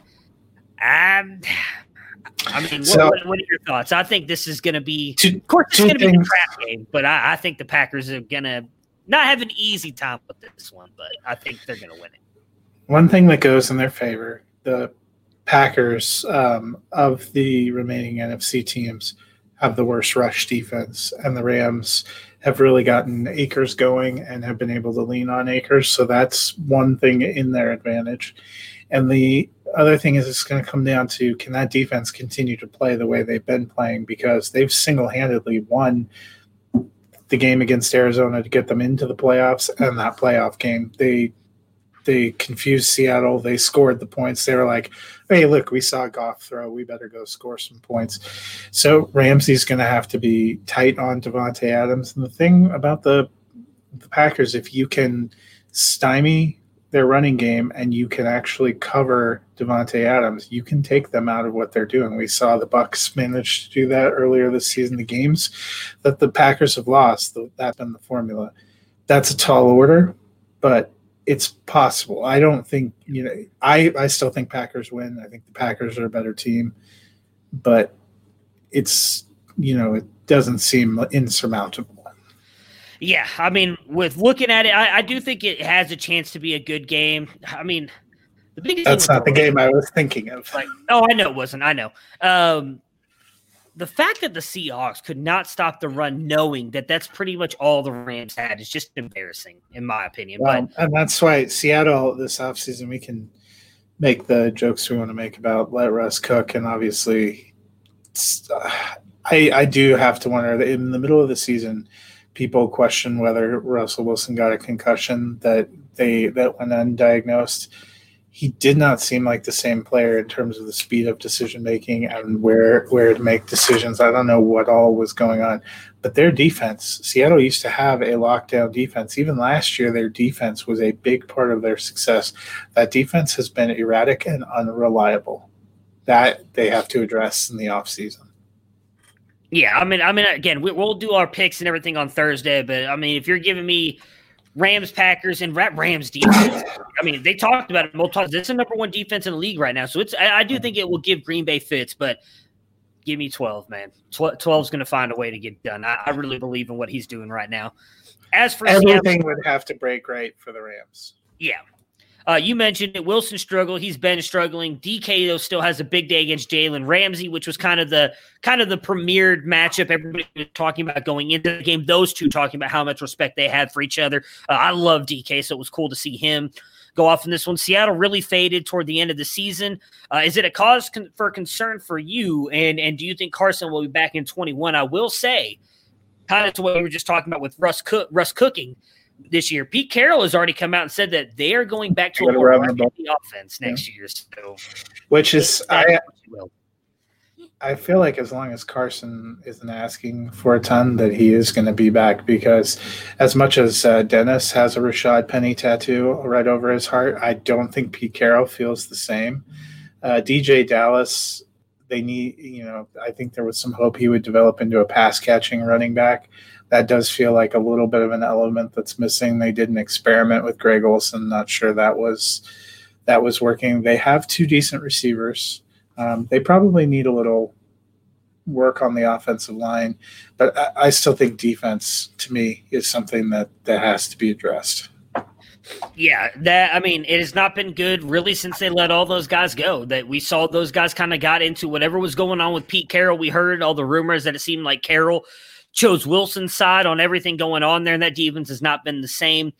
Um, I mean, so, what, what are your thoughts? I think this is going to be, two, of course, it's going to be a trap game, but I, I think the Packers are going to not have an easy time with this one, but I think they're going to win it. One thing that goes in their favor, the Packers um, of the remaining N F C teams have the worst rush defense, and the Rams have really gotten Akers going and have been able to lean on Akers. So that's one thing in their advantage. And the other thing is it's going to come down to, can that defense continue to play the way they've been playing? Because they've single-handedly won the game against Arizona to get them into the playoffs, and that playoff game, they they confused Seattle. They scored the points. They were like, hey, look, we saw Goff throw. We better go score some points. So Ramsey's going to have to be tight on Devontae Adams. And the thing about the, the Packers, if you can stymie their running game and you can actually cover Devontae Adams, you can take them out of what they're doing. We saw the Bucs manage to do that earlier this season. The games that the Packers have lost, that's been the formula. That's a tall order, but it's possible. I don't think, you know, I, I still think Packers win. I think the Packers are a better team, but it's, you know, it doesn't seem insurmountable. Yeah, I mean, with looking at it, I, I do think it has a chance to be a good game. I mean, the biggest That's thing not the game I was thinking of. Like, oh, I know it wasn't. I know. Um, the fact that the Seahawks could not stop the run, knowing that that's pretty much all the Rams had, is just embarrassing, in my opinion. Well, but and that's why Seattle this offseason, we can make the jokes we want to make about let Russ cook, and obviously, uh, I I do have to wonder that in the middle of the season, people question whether Russell Wilson got a concussion that they that went undiagnosed. He did not seem like the same player in terms of the speed of decision making and where where to make decisions. I don't know what all was going on, but their defense, Seattle used to have a lockdown defense. Even last year, their defense was a big part of their success. That defense has been erratic and unreliable. That they have to address in the offseason. yeah, I mean, I mean, again, we, we'll do our picks and everything on Thursday, but I mean, if you're giving me Rams, Packers, and Rams defense, I mean, they talked about it multiple times. This is the number one defense in the league right now, so it's. I, I do think it will give Green Bay fits, but give me twelve, man. twelve is going to find a way to get done. I, I really believe in what he's doing right now. As for everything, Seattle, would have to break right for the Rams. Yeah. Uh, you mentioned it. Wilson struggled. He's been struggling. D K, though, still has a big day against Jalen Ramsey, which was kind of the kind of the premiered matchup everybody was talking about going into the game. Those two talking about how much respect they had for each other. Uh, I love D K, so it was cool to see him go off in this one. Seattle really faded toward the end of the season. Uh, is it a cause con- for concern for you? And, and do you think Carson will be back in twenty-one? I will say, kind of to what we were just talking about with Russ, Cook, Russ cooking this year. Pete Carroll has already come out and said that they are going back to a more running offense next yeah. year. So, which is I, I feel like as long as Carson isn't asking for a ton, that he is going to be back, because as much as uh, Dennis has a Rashad Penny tattoo right over his heart, I don't think Pete Carroll feels the same. Uh, D J Dallas, they need, you know, I think there was some hope he would develop into a pass catching running back. That does feel like a little bit of an element that's missing. They did an experiment with Greg Olsen. Not sure that was that was working. They have two decent receivers. Um, they probably need a little work on the offensive line, but I, I still think defense, to me, is something that, that has to be addressed. Yeah, that I mean, it has not been good really since they let all those guys go. That we saw those guys kind of got into whatever was going on with Pete Carroll. We heard all the rumors that it seemed like Carroll chose Wilson's side on everything going on there, and that defense has not been the same.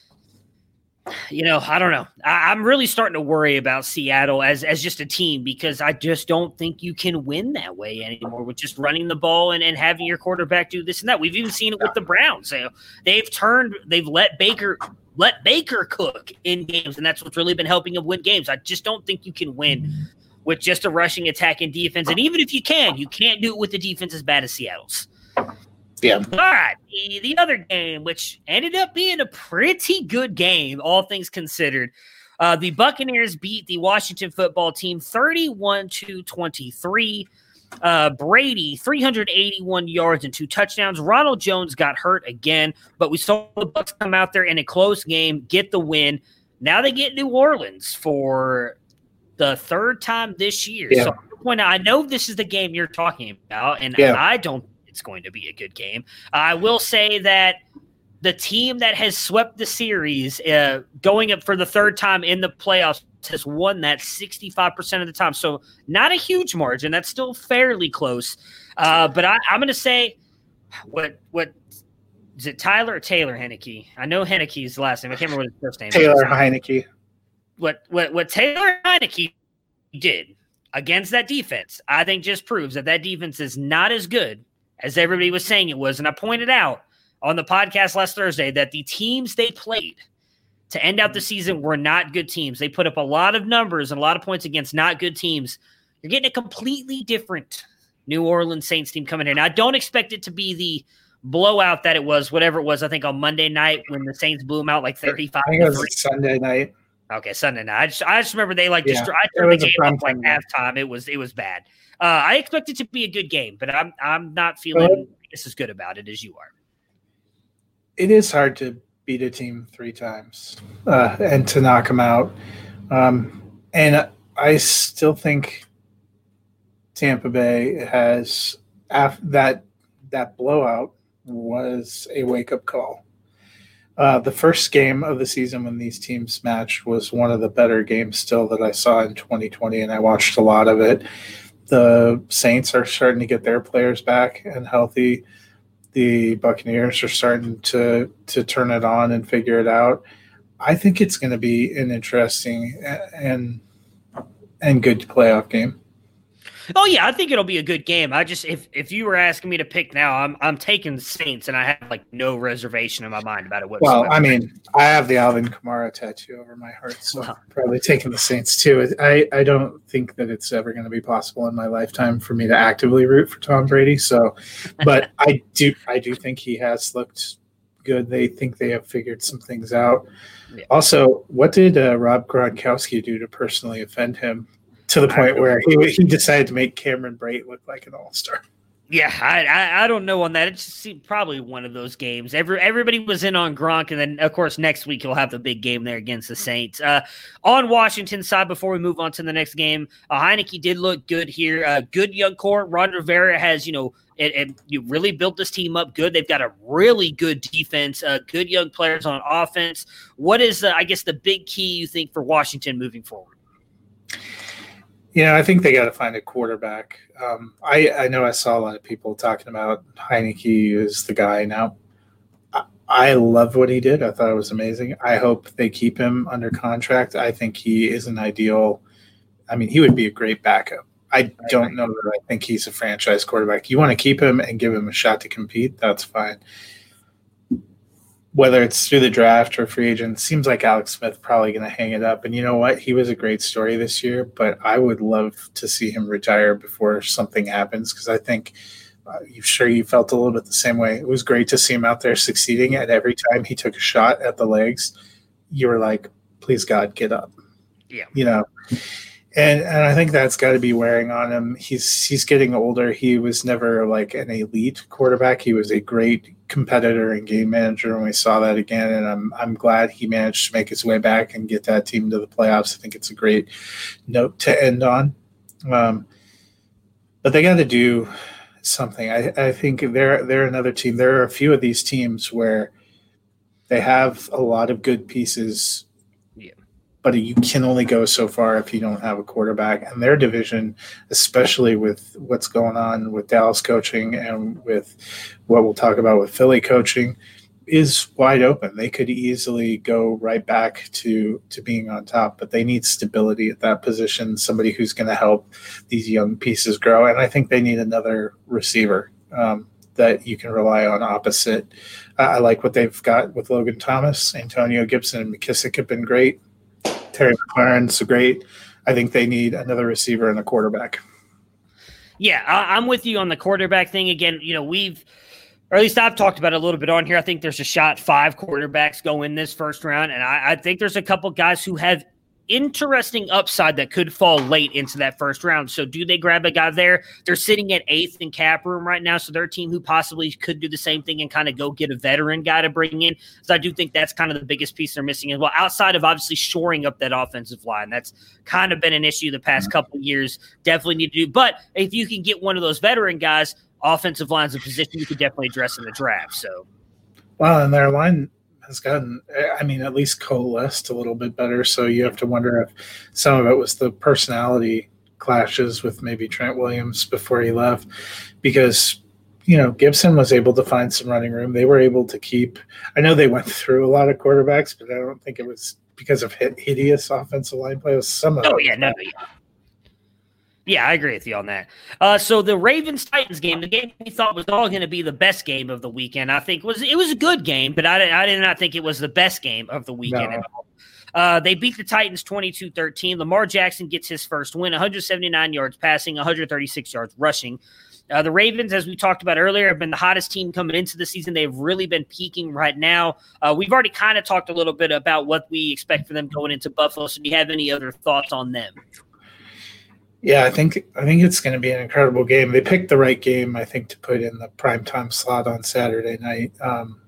You know, I don't know. I, I'm really starting to worry about Seattle as as just a team, because I just don't think you can win that way anymore with just running the ball and, and having your quarterback do this and that. We've even seen it with the Browns. So they've turned, they've let Baker let Baker cook in games, and that's what's really been helping them win games. I just don't think you can win with just a rushing attack and defense. And even if you can, you can't do it with the defense as bad as Seattle's. Yeah. All right. The, the other game, which ended up being a pretty good game, all things considered. Uh, the Buccaneers beat the Washington football team thirty-one to twenty-three. Uh, Brady, three hundred eighty-one yards and two touchdowns. Ronald Jones got hurt again, but we saw the Bucs come out there in a close game, get the win. Now they get New Orleans for the third time this year. Yeah. So I point out, I know this is the game you're talking about, and yeah. I don't it's going to be a good game. I will say that the team that has swept the series, uh, going up for the third time in the playoffs, has won that sixty-five percent of the time. So not a huge margin. That's still fairly close. Uh, but I, I'm going to say, what what is it, Tyler or Taylor Heinicke? I know Heinicke's last name. I can't remember what his first name Taylor is. Heinicke. What, what, what Taylor Heinicke did against that defense, I think just proves that that defense is not as good as everybody was saying it was. And I pointed out on the podcast last Thursday that the teams they played to end out the season were not good teams. They put up a lot of numbers and a lot of points against not good teams. You're getting a completely different New Orleans Saints team coming in. I don't expect it to be the blowout that it was, whatever it was, I think on Monday night when the Saints blew them out like thirty-five. I think it was Sunday night. Okay, Sunday night. I just, I just remember they like Yeah, destroyed. I turned the game up like halftime. It was it was bad. Uh, I expect it to be a good game, but I'm I'm not feeling well, just as good about it as you are. It is hard to beat a team three times uh, and to knock them out. Um, and I still think Tampa Bay has af- that that blowout was a wake-up call. Uh, the first game of the season when these teams matched was one of the better games still that I saw in twenty twenty, and I watched a lot of it. The Saints are starting to get their players back and healthy. The Buccaneers are starting to to turn it on and figure it out. I think it's going to be an interesting and and good playoff game. Oh yeah, I think it'll be a good game. I just if if you were asking me to pick now, I'm I'm taking the Saints, and I have like no reservation in my mind about it whatsoever. Well, I mean, I have the Alvin Kamara tattoo over my heart, so I'm probably taking the Saints too. I, I don't think that it's ever going to be possible in my lifetime for me to actively root for Tom Brady. So, but I do I do think he has looked good. They think they have figured some things out. Yeah. Also, what did uh, Rob Gronkowski do to personally offend him? To the point where he he decided to make Cameron Brate look like an all-star. Yeah, I, I I don't know on that. It's probably one of those games. Every everybody was in on Gronk, and then of course next week he'll have the big game there against the Saints. Uh, on Washington's side, before we move on to the next game, uh, Heinicke did look good here. Uh, good young core. Ron Rivera has you know it, it, you really built this team up good. They've got a really good defense. Uh, good young players on offense. What is uh, I guess the big key you think for Washington moving forward? You know, I think they got to find a quarterback. Um, I, I know I saw a lot of people talking about Heinicke is the guy now. I, I love what he did. I thought it was amazing. I hope they keep him under contract. I think he is an ideal. I mean, he would be a great backup. I don't know that I think he's a franchise quarterback. You want to keep him and give him a shot to compete, that's fine. whether it's through the draft or free agent, seems like Alex Smith probably going to hang it up. And you know what? He was a great story this year, but I would love to see him retire before something happens, because I think uh, you sure you felt a little bit the same way. It was great to see him out there succeeding, and every time he took a shot at the legs, you were like, please God, get up. Yeah. You know, and and I think that's got to be wearing on him. He's he's getting older. He was never like an elite quarterback. He was a great competitor and game manager, and we saw that again. And I'm I'm glad he managed to make his way back and get that team to the playoffs. I think it's a great note to end on. Um, but they got to do something. I, I think they're they're another team. There are a few of these teams where they have a lot of good pieces. Yeah. But you can only go so far if you don't have a quarterback. And their division, especially with what's going on with Dallas coaching and with what we'll talk about with Philly coaching, is wide open. They could easily go right back to, to being on top, but they need stability at that position, somebody who's going to help these young pieces grow. And I think they need another receiver um, that you can rely on opposite. Uh, I like what they've got with Logan Thomas. Antonio Gibson and McKissick have been great. Terry McLaurin's great. I think they need another receiver and a quarterback. Yeah, I, I'm with you on the quarterback thing. Again, you know, we've, or at least I've talked about it a little bit on here. I think there's a shot five quarterbacks go in this first round, and I, I think there's a couple guys who have interesting upside that could fall late into that first round. So do they grab a guy there? They're sitting at eighth in cap room right now, so they're a team who possibly could do the same thing and kind of go get a veteran guy to bring in. So I do think that's kind of the biggest piece they're missing as well, outside of obviously shoring up that offensive line. That's kind of been an issue the past couple of years. Definitely need to do. But if you can get one of those veteran guys, offensive line's a position you could definitely address in the draft. So, well, and their line has gotten, I mean, at least coalesced a little bit better. So you have to wonder if some of it was the personality clashes with maybe Trent Williams before he left, because, you know, Gibson was able to find some running room. They were able to keep, I know they went through a lot of quarterbacks, but I don't think it was because of hideous offensive line play. It was some of oh, it. yeah, no, yeah. Yeah, I agree with you on that. Uh, so the Ravens-Titans game, the game we thought was all going to be the best game of the weekend, I think was it was a good game, but I, I did not think it was the best game of the weekend No. at all. Uh, they beat the Titans twenty-two thirteen. Lamar Jackson gets his first win, one hundred seventy-nine yards passing, one hundred thirty-six yards rushing. Uh, the Ravens, as we talked about earlier, have been the hottest team coming into the season. They've really been peaking right now. Uh, we've already kind of talked a little bit about what we expect for them going into Buffalo. So do you have any other thoughts on them? Yeah, I think I think it's going to be an incredible game. They picked the right game, I think, to put in the primetime slot on Saturday night. Um,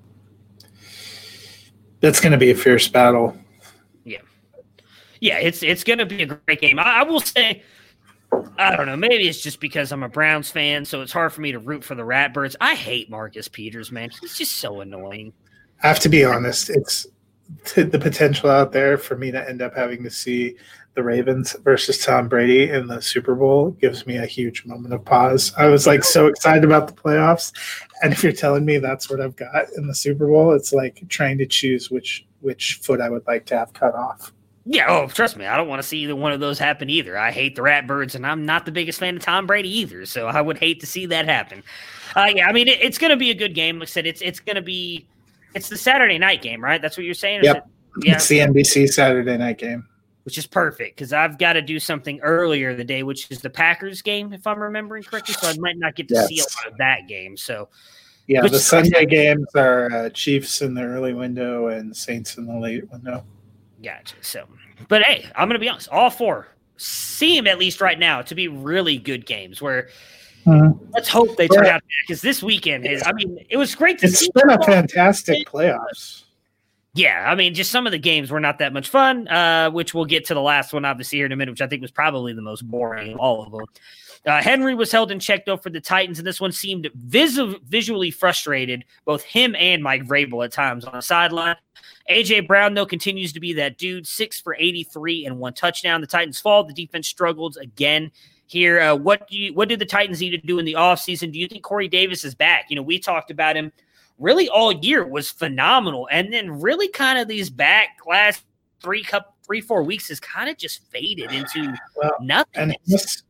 that's going to be a fierce battle. Yeah. Yeah, it's it's going to be a great game. I, I will say, I don't know, maybe it's just because I'm a Browns fan, so it's hard for me to root for the Ratbirds. I hate Marcus Peters, man. He's just so annoying. I have to be honest. It's t- the potential out there for me to end up having to see the Ravens versus Tom Brady in the Super Bowl gives me a huge moment of pause. I was like so excited about the playoffs. And if you're telling me that's what I've got in the Super Bowl, it's like trying to choose which, which foot I would like to have cut off. Yeah, oh, trust me, I don't want to see either one of those happen either. I hate the Ratbirds, and I'm not the biggest fan of Tom Brady either, so I would hate to see that happen. Uh, yeah, I mean, it, it's going to be a good game. Like I said, it's it's going to be – it's the Saturday night game, right? That's what you're saying? Yep. It, yeah. It's the N B C Saturday night game. Which is perfect because I've got to do something earlier in the day, which is the Packers game, if I'm remembering correctly. So I might not get to yes. see a lot of that game. So, yeah, which the Sunday games are uh, Chiefs in the early window and Saints in the late window. Gotcha. So, but hey, I'm going to be honest. All four seem, at least right now, to be really good games where mm-hmm. let's hope they turn yeah. out because this weekend is, I mean, it was great to it's see. It's been a fantastic playoffs. Yeah, I mean, just some of the games were not that much fun, uh, which we'll get to the last one, obviously, here in a minute, which I think was probably the most boring of all of them. Uh, Henry was held in check, though, for the Titans, and this one seemed vis- visually frustrated, both him and Mike Vrabel at times on the sideline. A J. Brown, though, continues to be that dude, six for eighty-three and one touchdown. The Titans fall. The defense struggled again here. Uh, what do you, what did the Titans need to do in the offseason? Do you think Corey Davis is back? You know, we talked about him. Really all year was phenomenal. And then really kind of these back last three, couple, three, four weeks has kind of just faded into well, nothing. And his,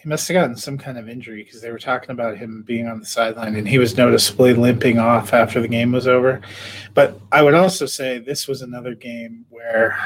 he must have gotten some kind of injury because they were talking about him being on the sideline and he was noticeably limping off after the game was over. But I would also say this was another game where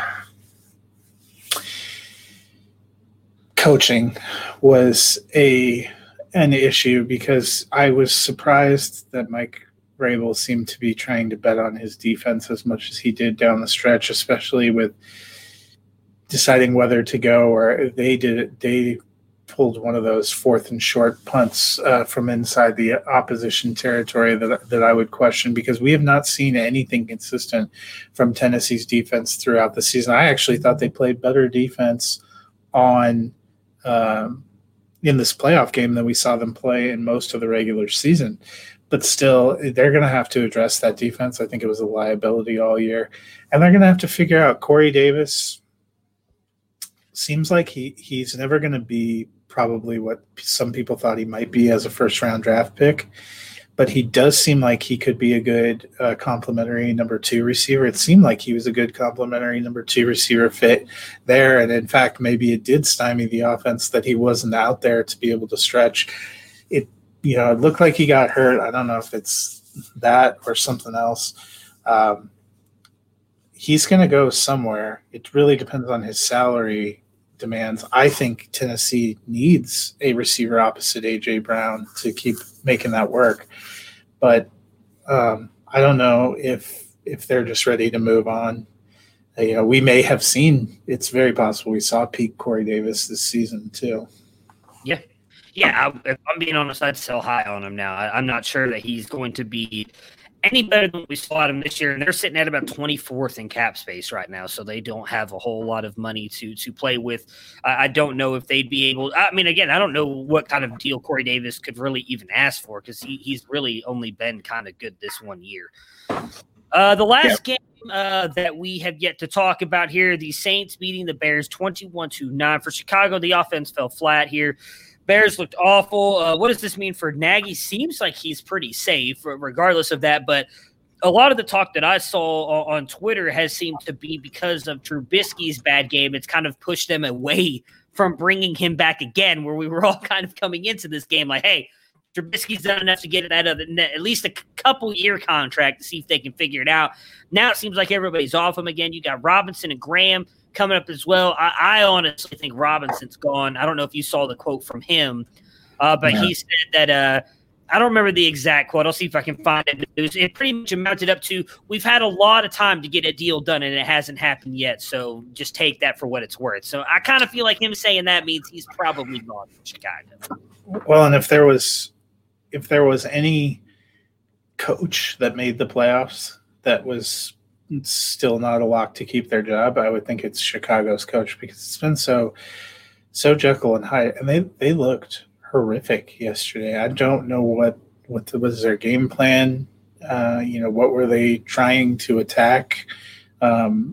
coaching was a an issue because I was surprised that Mike Vrabel seemed to be trying to bet on his defense as much as he did down the stretch, especially with deciding whether to go or they did it. They pulled one of those fourth and short punts uh, from inside the opposition territory that that I would question because we have not seen anything consistent from Tennessee's defense throughout the season. I actually thought they played better defense on um, in this playoff game than we saw them play in most of the regular season. But still, they're going to have to address that defense. I think it was a liability all year. And they're going to have to figure out Corey Davis seems like he, he's never going to be probably what some people thought he might be as a first-round draft pick. But he does seem like he could be a good uh, complementary number two receiver. It seemed like he was a good complementary number two receiver fit there. And, in fact, maybe it did stymie the offense that he wasn't out there to be able to stretch. It You know, it looked like he got hurt. I don't know if it's that or something else. Um, he's going to go somewhere. It really depends on his salary demands. I think Tennessee needs a receiver opposite A J Brown to keep making that work. But um, I don't know if if they're just ready to move on. Uh, you know, we may have seen. It's very possible we saw peak Corey Davis this season too. Yeah. Yeah, I, if I'm being honest, I'd sell high on him now. I, I'm not sure that he's going to be any better than we saw him this year, and they're sitting at about twenty-fourth in cap space right now, so they don't have a whole lot of money to to play with. Uh, I don't know if they'd be able – I mean, again, I don't know what kind of deal Corey Davis could really even ask for because he, he's really only been kind of good this one year. Uh, the last yeah. game uh, that we have yet to talk about here, the Saints beating the Bears twenty-one to nine. For Chicago, the offense fell flat here. Bears looked awful. Uh, what does this mean for Nagy? Seems like he's pretty safe regardless of that, but a lot of the talk that I saw on Twitter has seemed to be because of Trubisky's bad game. It's kind of pushed them away from bringing him back again, where we were all kind of coming into this game like, hey, Trubisky's done enough to get it out of the, at least a couple year contract to see if they can figure it out. Now it seems like everybody's off him again. You got Robinson and Graham coming up as well. I, I honestly think Robinson's gone. I don't know if you saw the quote from him, uh, but yeah. he said that uh, I don't remember the exact quote. I'll see if I can find it. It, was, it pretty much amounted up to, we've had a lot of time to get a deal done, and it hasn't happened yet, so just take that for what it's worth. So I kind of feel like him saying that means he's probably gone from Chicago. Well, and if there was if there was any coach that made the playoffs that was still not a lock to keep their job, I would think it's Chicago's coach because it's been so so Jekyll and Hyde, and they they looked horrific yesterday. I don't know what what was their game plan. Uh, you know, what were they trying to attack? Um,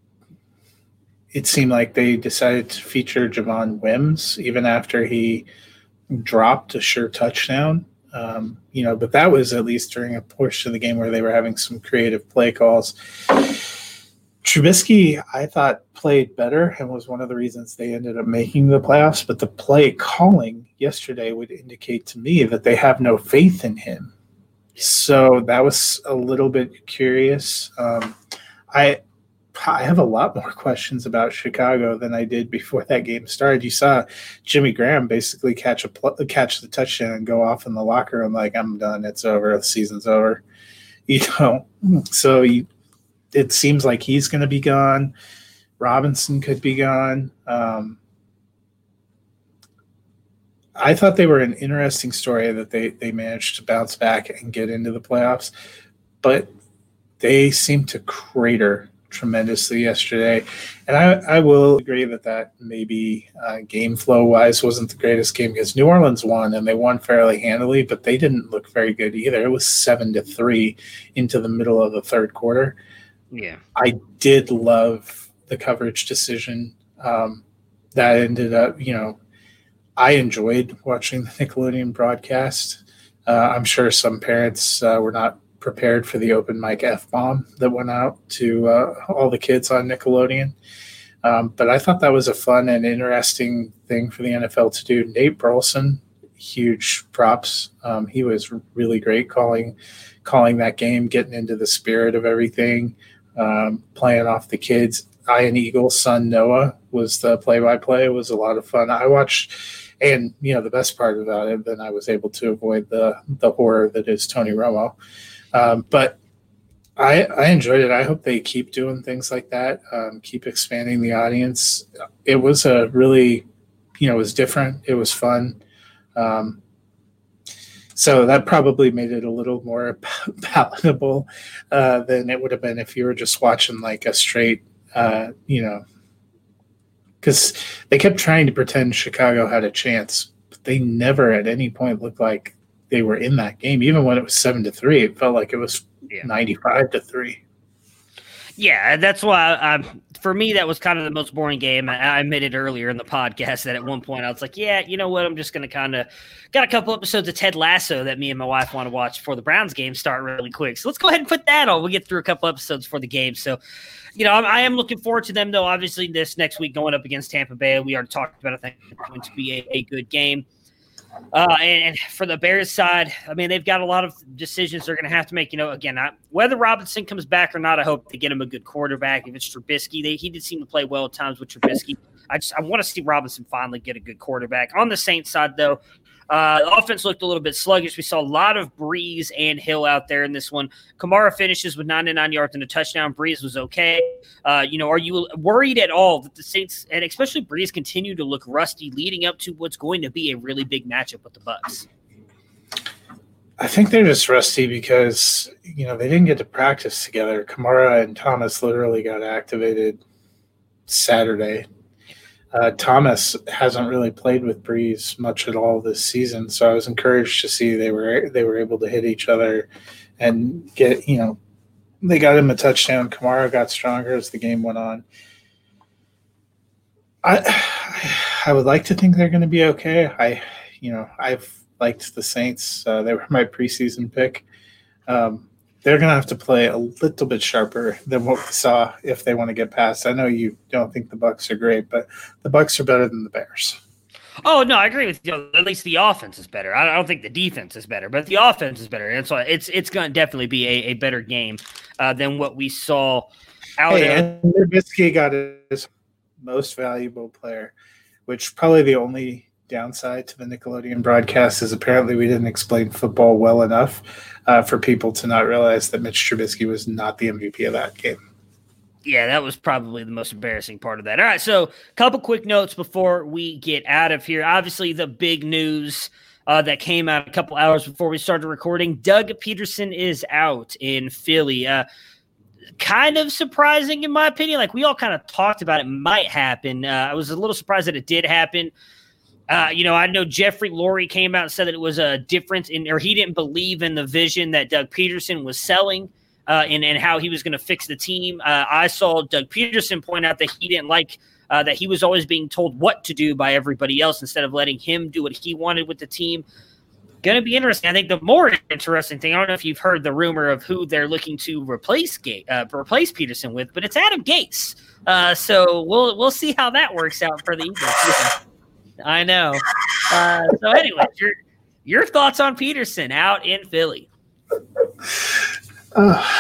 it seemed like they decided to feature Javon Wims even after he dropped a sure touchdown. Um, you know, but that was at least during a portion of the game where they were having some creative play calls. Trubisky, I thought, played better and was one of the reasons they ended up making the playoffs. But the play calling yesterday would indicate to me that they have no faith in him. So that was a little bit curious. Um, I I have a lot more questions about Chicago than I did before that game started. You saw Jimmy Graham basically catch a pl- catch the touchdown and go off in the locker room like, I'm done. It's over. The season's over. You know, so you, it seems like he's going to be gone. Robinson could be gone. Um, I thought they were an interesting story that they, they managed to bounce back and get into the playoffs, but they seem to crater tremendously yesterday. And I, I will agree that that maybe uh, game flow wise wasn't the greatest game because New Orleans won and they won fairly handily, but they didn't look very good either. It was seven to three into the middle of the third quarter. Yeah. I did love the coverage decision. Um, that ended up, you know, I enjoyed watching the Nickelodeon broadcast. Uh, I'm sure some parents uh, were not prepared for the open mic F-bomb that went out to uh, all the kids on Nickelodeon. Um, but I thought that was a fun and interesting thing for the N F L to do. Nate Burleson, huge props. Um, he was really great calling calling that game, getting into the spirit of everything, um, playing off the kids. Ian Eagle's son Noah was the play-by-play. It was a lot of fun. I watched, and you know the best part about it, then I was able to avoid the the horror that is Tony Romo. Um, but I, I enjoyed it. I hope they keep doing things like that, um, keep expanding the audience. It was a really, you know, it was different. It was fun. Um, so that probably made it a little more palatable uh, than it would have been if you were just watching like a straight, uh, you know, because they kept trying to pretend Chicago had a chance, but they never at any point looked like they were in that game. Even when it was seven to three, it felt like it was yeah. ninety-five to three. Yeah, that's why um, for me that was kind of the most boring game. I, I admitted earlier in the podcast that at one point I was like, yeah, you know what? I'm just going to kind of got a couple episodes of Ted Lasso that me and my wife want to watch before the Browns game start really quick. So let's go ahead and put that on. We'll get through a couple episodes for the game. So, you know, I'm, I am looking forward to them though. Obviously, this next week going up against Tampa Bay, we already talked about. I think it's going to be a, a good game. Uh, and, and for the Bears side, I mean, they've got a lot of decisions they're going to have to make. You know, again, I, whether Robinson comes back or not, I hope they get him a good quarterback. If it's Trubisky, they, he did seem to play well at times with Trubisky. I just I want to see Robinson finally get a good quarterback. On the Saints side, though, uh, the offense looked a little bit sluggish. We saw a lot of Breeze and Hill out there in this one. Kamara finishes with ninety-nine yards and a touchdown. Breeze was okay. Uh, you know, are you worried at all that the Saints, and especially Breeze, continue to look rusty leading up to what's going to be a really big matchup with the Bucs? I think they're just rusty because, you know, they didn't get to practice together. Kamara and Thomas literally got activated Saturday. Uh, Thomas hasn't really played with Breeze much at all this season, so I was encouraged to see they were they were able to hit each other and get, you know, they got him a touchdown. Kamara got stronger as the game went on. I I would like to think they're going to be okay. I, you know, I've liked the Saints. Uh, they were my preseason pick. Um, they're going to have to play a little bit sharper than what we saw if they want to get past. I know you don't think the Bucs are great, but the Bucs are better than the Bears. Oh, no, I agree with you. At least the offense is better. I don't think the defense is better, but the offense is better. And so it's it's going to definitely be a, a better game uh, than what we saw out hey, of. And Trubisky got his most valuable player, which probably the only downside to the Nickelodeon broadcast is apparently we didn't explain football well enough uh, for people to not realize that Mitch Trubisky was not the M V P of that game. Yeah, that was probably the most embarrassing part of that. All right, so a couple quick notes before we get out of here. Obviously, the big news uh, that came out a couple hours before we started recording, Doug Peterson is out in Philly. Uh, kind of surprising in my opinion. Like we all kind of talked about it might happen. Uh, I was a little surprised that it did happen. Uh, you know, I know Jeffrey Lurie came out and said that it was a difference in, or he didn't believe in the vision that Doug Peterson was selling uh, and, and how he was going to fix the team. Uh, I saw Doug Peterson point out that he didn't like uh, that he was always being told what to do by everybody else instead of letting him do what he wanted with the team. Going to be interesting. I think the more interesting thing, I don't know if you've heard the rumor of who they're looking to replace Ga- uh, replace Peterson with, but it's Adam Gase. Uh, so we'll we'll see how that works out for the Eagles. I know. Uh, so anyway, your your thoughts on Peterson out in Philly? Uh,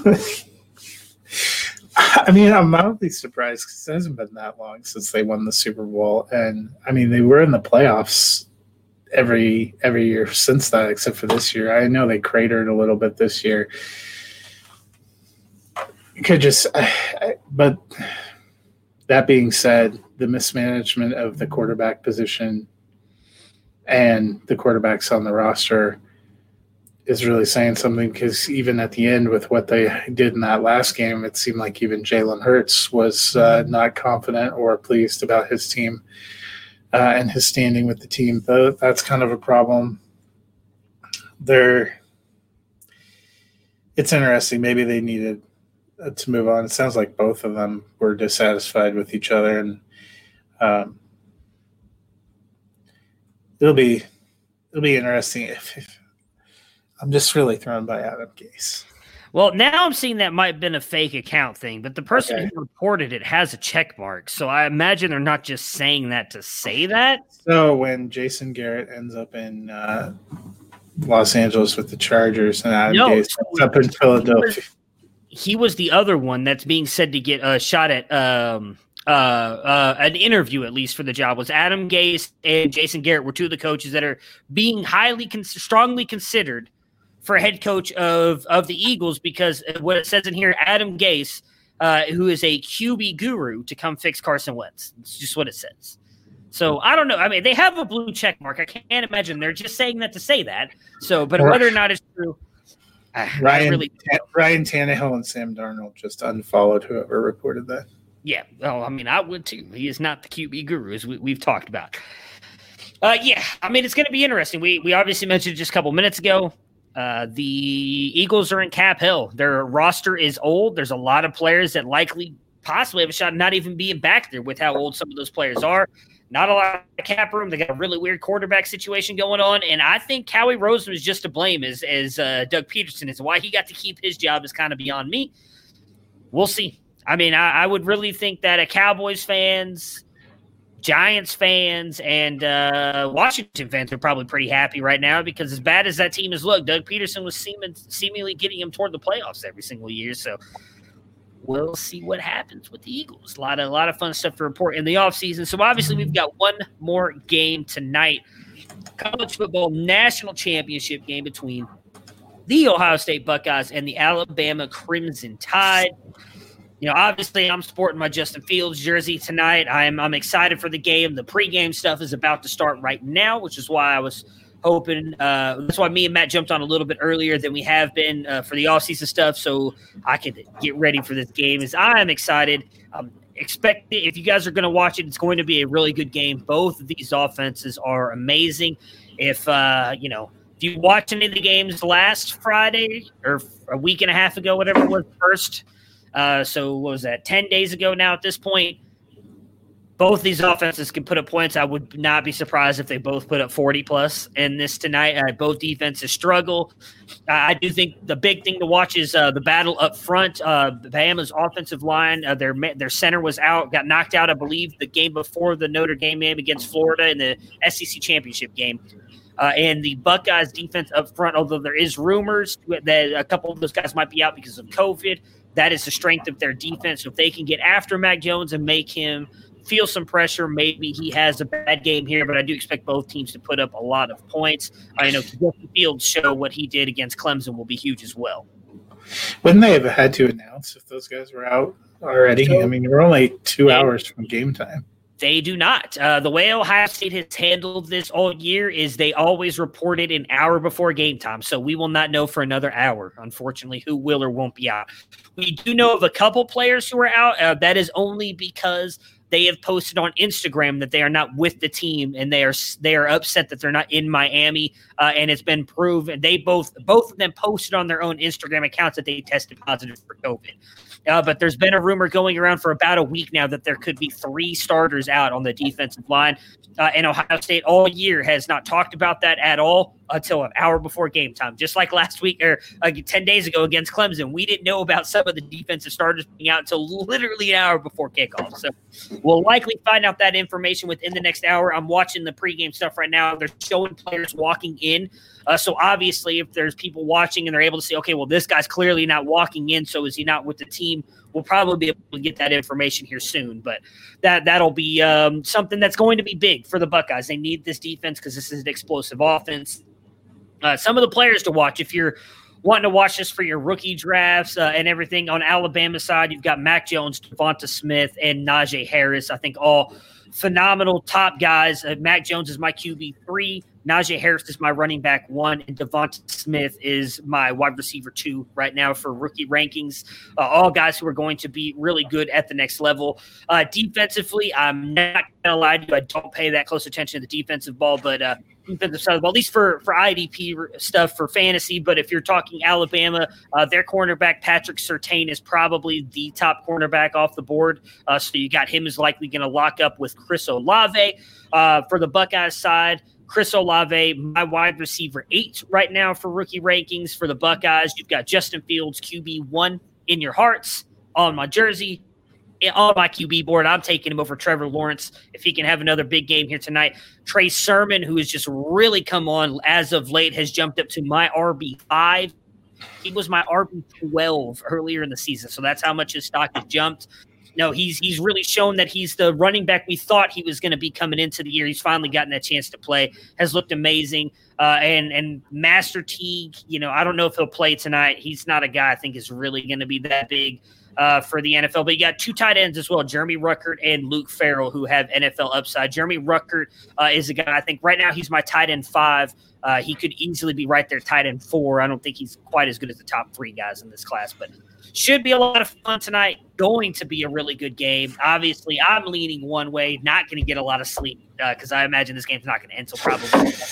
I mean, I'm mildly surprised because it hasn't been that long since they won the Super Bowl, and I mean they were in the playoffs every every year since that, except for this year. I know they cratered a little bit this year. You could just, I, I, but. That being said, the mismanagement of the quarterback position and the quarterbacks on the roster is really saying something because even at the end with what they did in that last game, it seemed like even Jalen Hurts was uh, not confident or pleased about his team uh, and his standing with the team. But that's kind of a problem. They're, it's interesting. Maybe they needed to move on. It sounds like both of them were dissatisfied with each other, and um, it'll be it'll be interesting. If, if I'm just really thrown by Adam Gase. Well, now I'm seeing that might have been a fake account thing, but the person Okay. who reported it has a check mark. So I imagine they're not just saying that to say that. So when Jason Garrett ends up in uh, Los Angeles with the Chargers and Adam No, Gase so ends up in Philadelphia. He was the other one that's being said to get a shot at um, uh, uh, an interview, at least for the job. Was Adam Gase and Jason Garrett were two of the coaches that are being highly, con- strongly considered for head coach of, of the Eagles, because what it says in here, Adam Gase, uh, who is a Q B guru, to come fix Carson Wentz. It's just what it says. So I don't know. I mean, they have a blue check mark. I can't imagine they're just saying that to say that. So, but whether or not it's true, I, Ryan, I really Ta- Ryan Tannehill and Sam Darnold just unfollowed whoever reported that. Yeah, well, I mean, I would too. He is not the Q B guru, as we, we've talked about. Uh, yeah, I mean, it's going to be interesting. We we obviously mentioned it just a couple minutes ago. Uh, the Eagles are in Cap Hill. Their roster is old. There's a lot of players that likely possibly have a shot of not even being back there with how old some of those players are. Not a lot of cap room. They got a really weird quarterback situation going on. And I think Howie Roseman is just to blame as, as uh, Doug Peterson is. Why he got to keep his job is kind of beyond me. We'll see. I mean, I, I would really think that a Cowboys fans, Giants fans, and uh, Washington fans are probably pretty happy right now, because as bad as that team has looked, Doug Peterson was seeming, seemingly getting them toward the playoffs every single year. So we'll see what happens with the Eagles. A lot of, a lot of fun stuff to report in the offseason. So obviously we've got one more game tonight. College football national championship game between the Ohio State Buckeyes and the Alabama Crimson Tide. You know, obviously I'm sporting my Justin Fields jersey tonight. I'm I'm excited for the game. The pregame stuff is about to start right now, which is why I was hoping. Uh, that's why me and Matt jumped on a little bit earlier than we have been uh, for the offseason stuff, so I could get ready for this game. As I am excited. Um, expect if you guys are going to watch it, it's going to be a really good game. Both of these offenses are amazing. If uh, you know, if you watch any of the games last Friday or a week and a half ago, whatever it was, first. Uh, so what was that, ten days ago now at this point? Both these offenses can put up points. I would not be surprised if they both put up forty plus in this tonight. Uh, both defenses struggle. Uh, I do think the big thing to watch is uh, the battle up front. Uh, Bama's offensive line, uh, their their center was out, got knocked out, I believe, the game before the Notre Dame game against Florida in the S E C championship game. Uh, and the Buckeyes defense up front, although there is rumors that a couple of those guys might be out because of COVID, that is the strength of their defense. So if they can get after Mac Jones and make him feel some pressure, maybe he has a bad game here, but I do expect both teams to put up a lot of points. I know Justin Fields show what he did against Clemson will be huge as well. Wouldn't they have had to announce if those guys were out already? So, I mean, we're only two hours from game time. They do not. Uh, the way Ohio State has handled this all year is they always report it an hour before game time. So we will not know for another hour, unfortunately, who will or won't be out. We do know of a couple players who are out. Uh, that is only because they have posted on Instagram that they are not with the team, and they are they are upset that they're not in Miami. Uh, and it's been proven. They both both of them posted on their own Instagram accounts that they tested positive for COVID. Uh, but there's been a rumor going around for about a week now that there could be three starters out on the defensive line. Uh, and Ohio State all year has not talked about that at all until an hour before game time. Just like last week or uh, ten days ago against Clemson, we didn't know about some of the defensive starters being out until literally an hour before kickoff. So we'll likely find out that information within the next hour. I'm watching the pregame stuff right now. They're showing players walking in. Uh, so obviously if there's people watching and they're able to say, okay, well, this guy's clearly not walking in, so is he not with the team? We'll probably be able to get that information here soon. But that, that'll be um, something that's going to be big for the Buckeyes. They need this defense because this is an explosive offense. Uh, some of the players to watch, if you're wanting to watch this for your rookie drafts uh, and everything, on Alabama side, you've got Mac Jones, Devonta Smith, and Najee Harris. I think all phenomenal top guys. Uh, Mac Jones is my Q B three. Najee Harris is my running back one, and Devonta Smith is my wide receiver two right now for rookie rankings. Uh, all guys who are going to be really good at the next level. Uh, defensively, I'm not going to lie to you. I don't pay that close attention to the defensive ball, but uh, defensive side of the ball, at least for, for I D P stuff for fantasy. But if you're talking Alabama, uh, their cornerback, Patrick Surtain, is probably the top cornerback off the board. Uh, so you got him is likely going to lock up with Chris Olave. Uh, for the Buckeyes side, Chris Olave, my wide receiver eight right now for rookie rankings for the Buckeyes. You've got Justin Fields, Q B one in your hearts on my jersey. On my Q B board, I'm taking him over Trevor Lawrence if he can have another big game here tonight. Trey Sermon, who has just really come on as of late, has jumped up to my R B five. He was my R B twelve earlier in the season, so that's how much his stock has jumped. No, he's he's really shown that he's the running back we thought he was going to be coming into the year. He's finally gotten that chance to play, has looked amazing. Uh, and and Master Teague, you know, I don't know if he'll play tonight. He's not a guy I think is really going to be that big uh, for the N F L. But you got two tight ends as well, Jeremy Ruckert and Luke Farrell, who have N F L upside. Jeremy Ruckert uh, is a guy, I think right now he's my tight end five. Uh, he could easily be right there, tight end four. I don't think he's quite as good as the top three guys in this class, but should be a lot of fun tonight. Going to be a really good game. Obviously, I'm leaning one way, not going to get a lot of sleep because uh, I imagine this game's not going to end until probably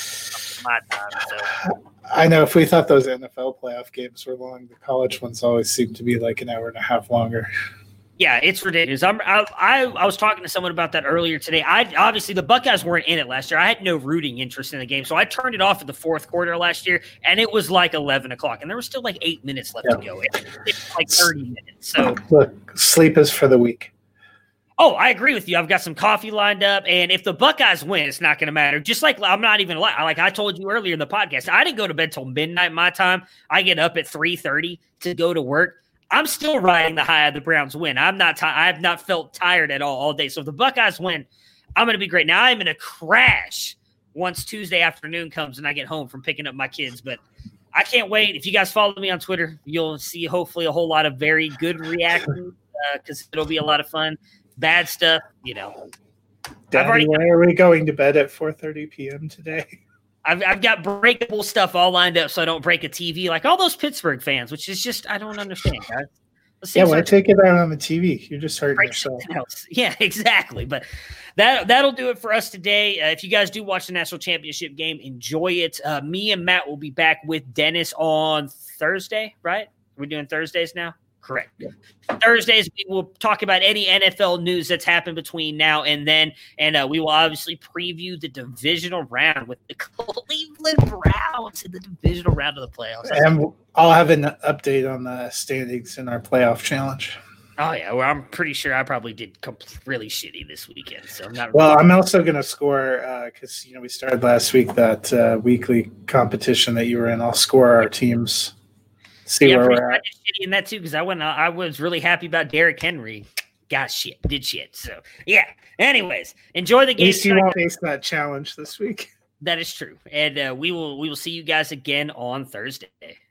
my time. So. I know if we thought those N F L playoff games were long, the college ones always seem to be like an hour and a half longer. Yeah, it's ridiculous. I'm, I, I I was talking to someone about that earlier today. I obviously the Buckeyes weren't in it last year. I had no rooting interest in the game, so I turned it off at the fourth quarter last year, and it was like eleven o'clock, and there was still like eight minutes left yeah. to go. It, it was like thirty minutes. So look, sleep is for the weak. Oh, I agree with you. I've got some coffee lined up, and if the Buckeyes win, it's not going to matter. Just like I'm not even like like I told you earlier in the podcast, I didn't go to bed till midnight my time. I get up at three thirty to go to work. I'm still riding the high of the Browns win. I'm not. T- I have not felt tired at all all day. So if the Buckeyes win, I'm going to be great. Now I'm going to crash once Tuesday afternoon comes and I get home from picking up my kids. But I can't wait. If you guys follow me on Twitter, you'll see hopefully a whole lot of very good reactions because uh, it'll be a lot of fun. Bad stuff, you know. Daddy, already- why are we going to bed at four thirty p.m. today? I've, I've got breakable stuff all lined up so I don't break a T V like all those Pittsburgh fans, which is just, I don't understand, guys. Yeah, why take it out on the T V? You're just hurting yourself. Else. Yeah, exactly. But that, that'll do it for us today. Uh, if you guys do watch the national championship game, enjoy it. Uh, me and Matt will be back with Dennis on Thursday, right? We're doing Thursdays now? Correct. Yeah. Thursdays, we will talk about any N F L news that's happened between now and then, and uh, we will obviously preview the divisional round with the Cleveland Browns in the divisional round of the playoffs. And I'll have an update on the standings in our playoff challenge. Oh, yeah. Well, I'm pretty sure I probably did compl- really shitty this weekend. So I'm not. Well, really- I'm also going to score because, uh, you know, we started last week that uh, weekly competition that you were in. I'll score our teams. See yeah, where we're at. I did shitty in that too because I went. I was really happy about Derrick Henry. Got shit, did shit. So yeah. Anyways, enjoy the game. At least you won't face that challenge this week. That is true, and uh, we will. We will see you guys again on Thursday.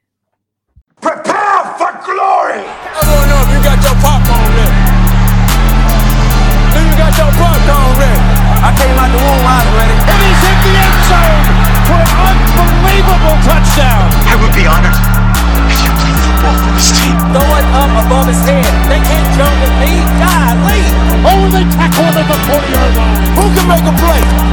Prepare for glory. I want to know if you got your popcorn ready. Do you got your popcorn ready? I came out the womb, I was ready. And he's hit the end zone for an unbelievable touchdown. I would be honored if you played football for this team. Throw it up above his head. They can't jump with me. Golly. Oh, they tackle him at the forty-yard line. Who can make a play?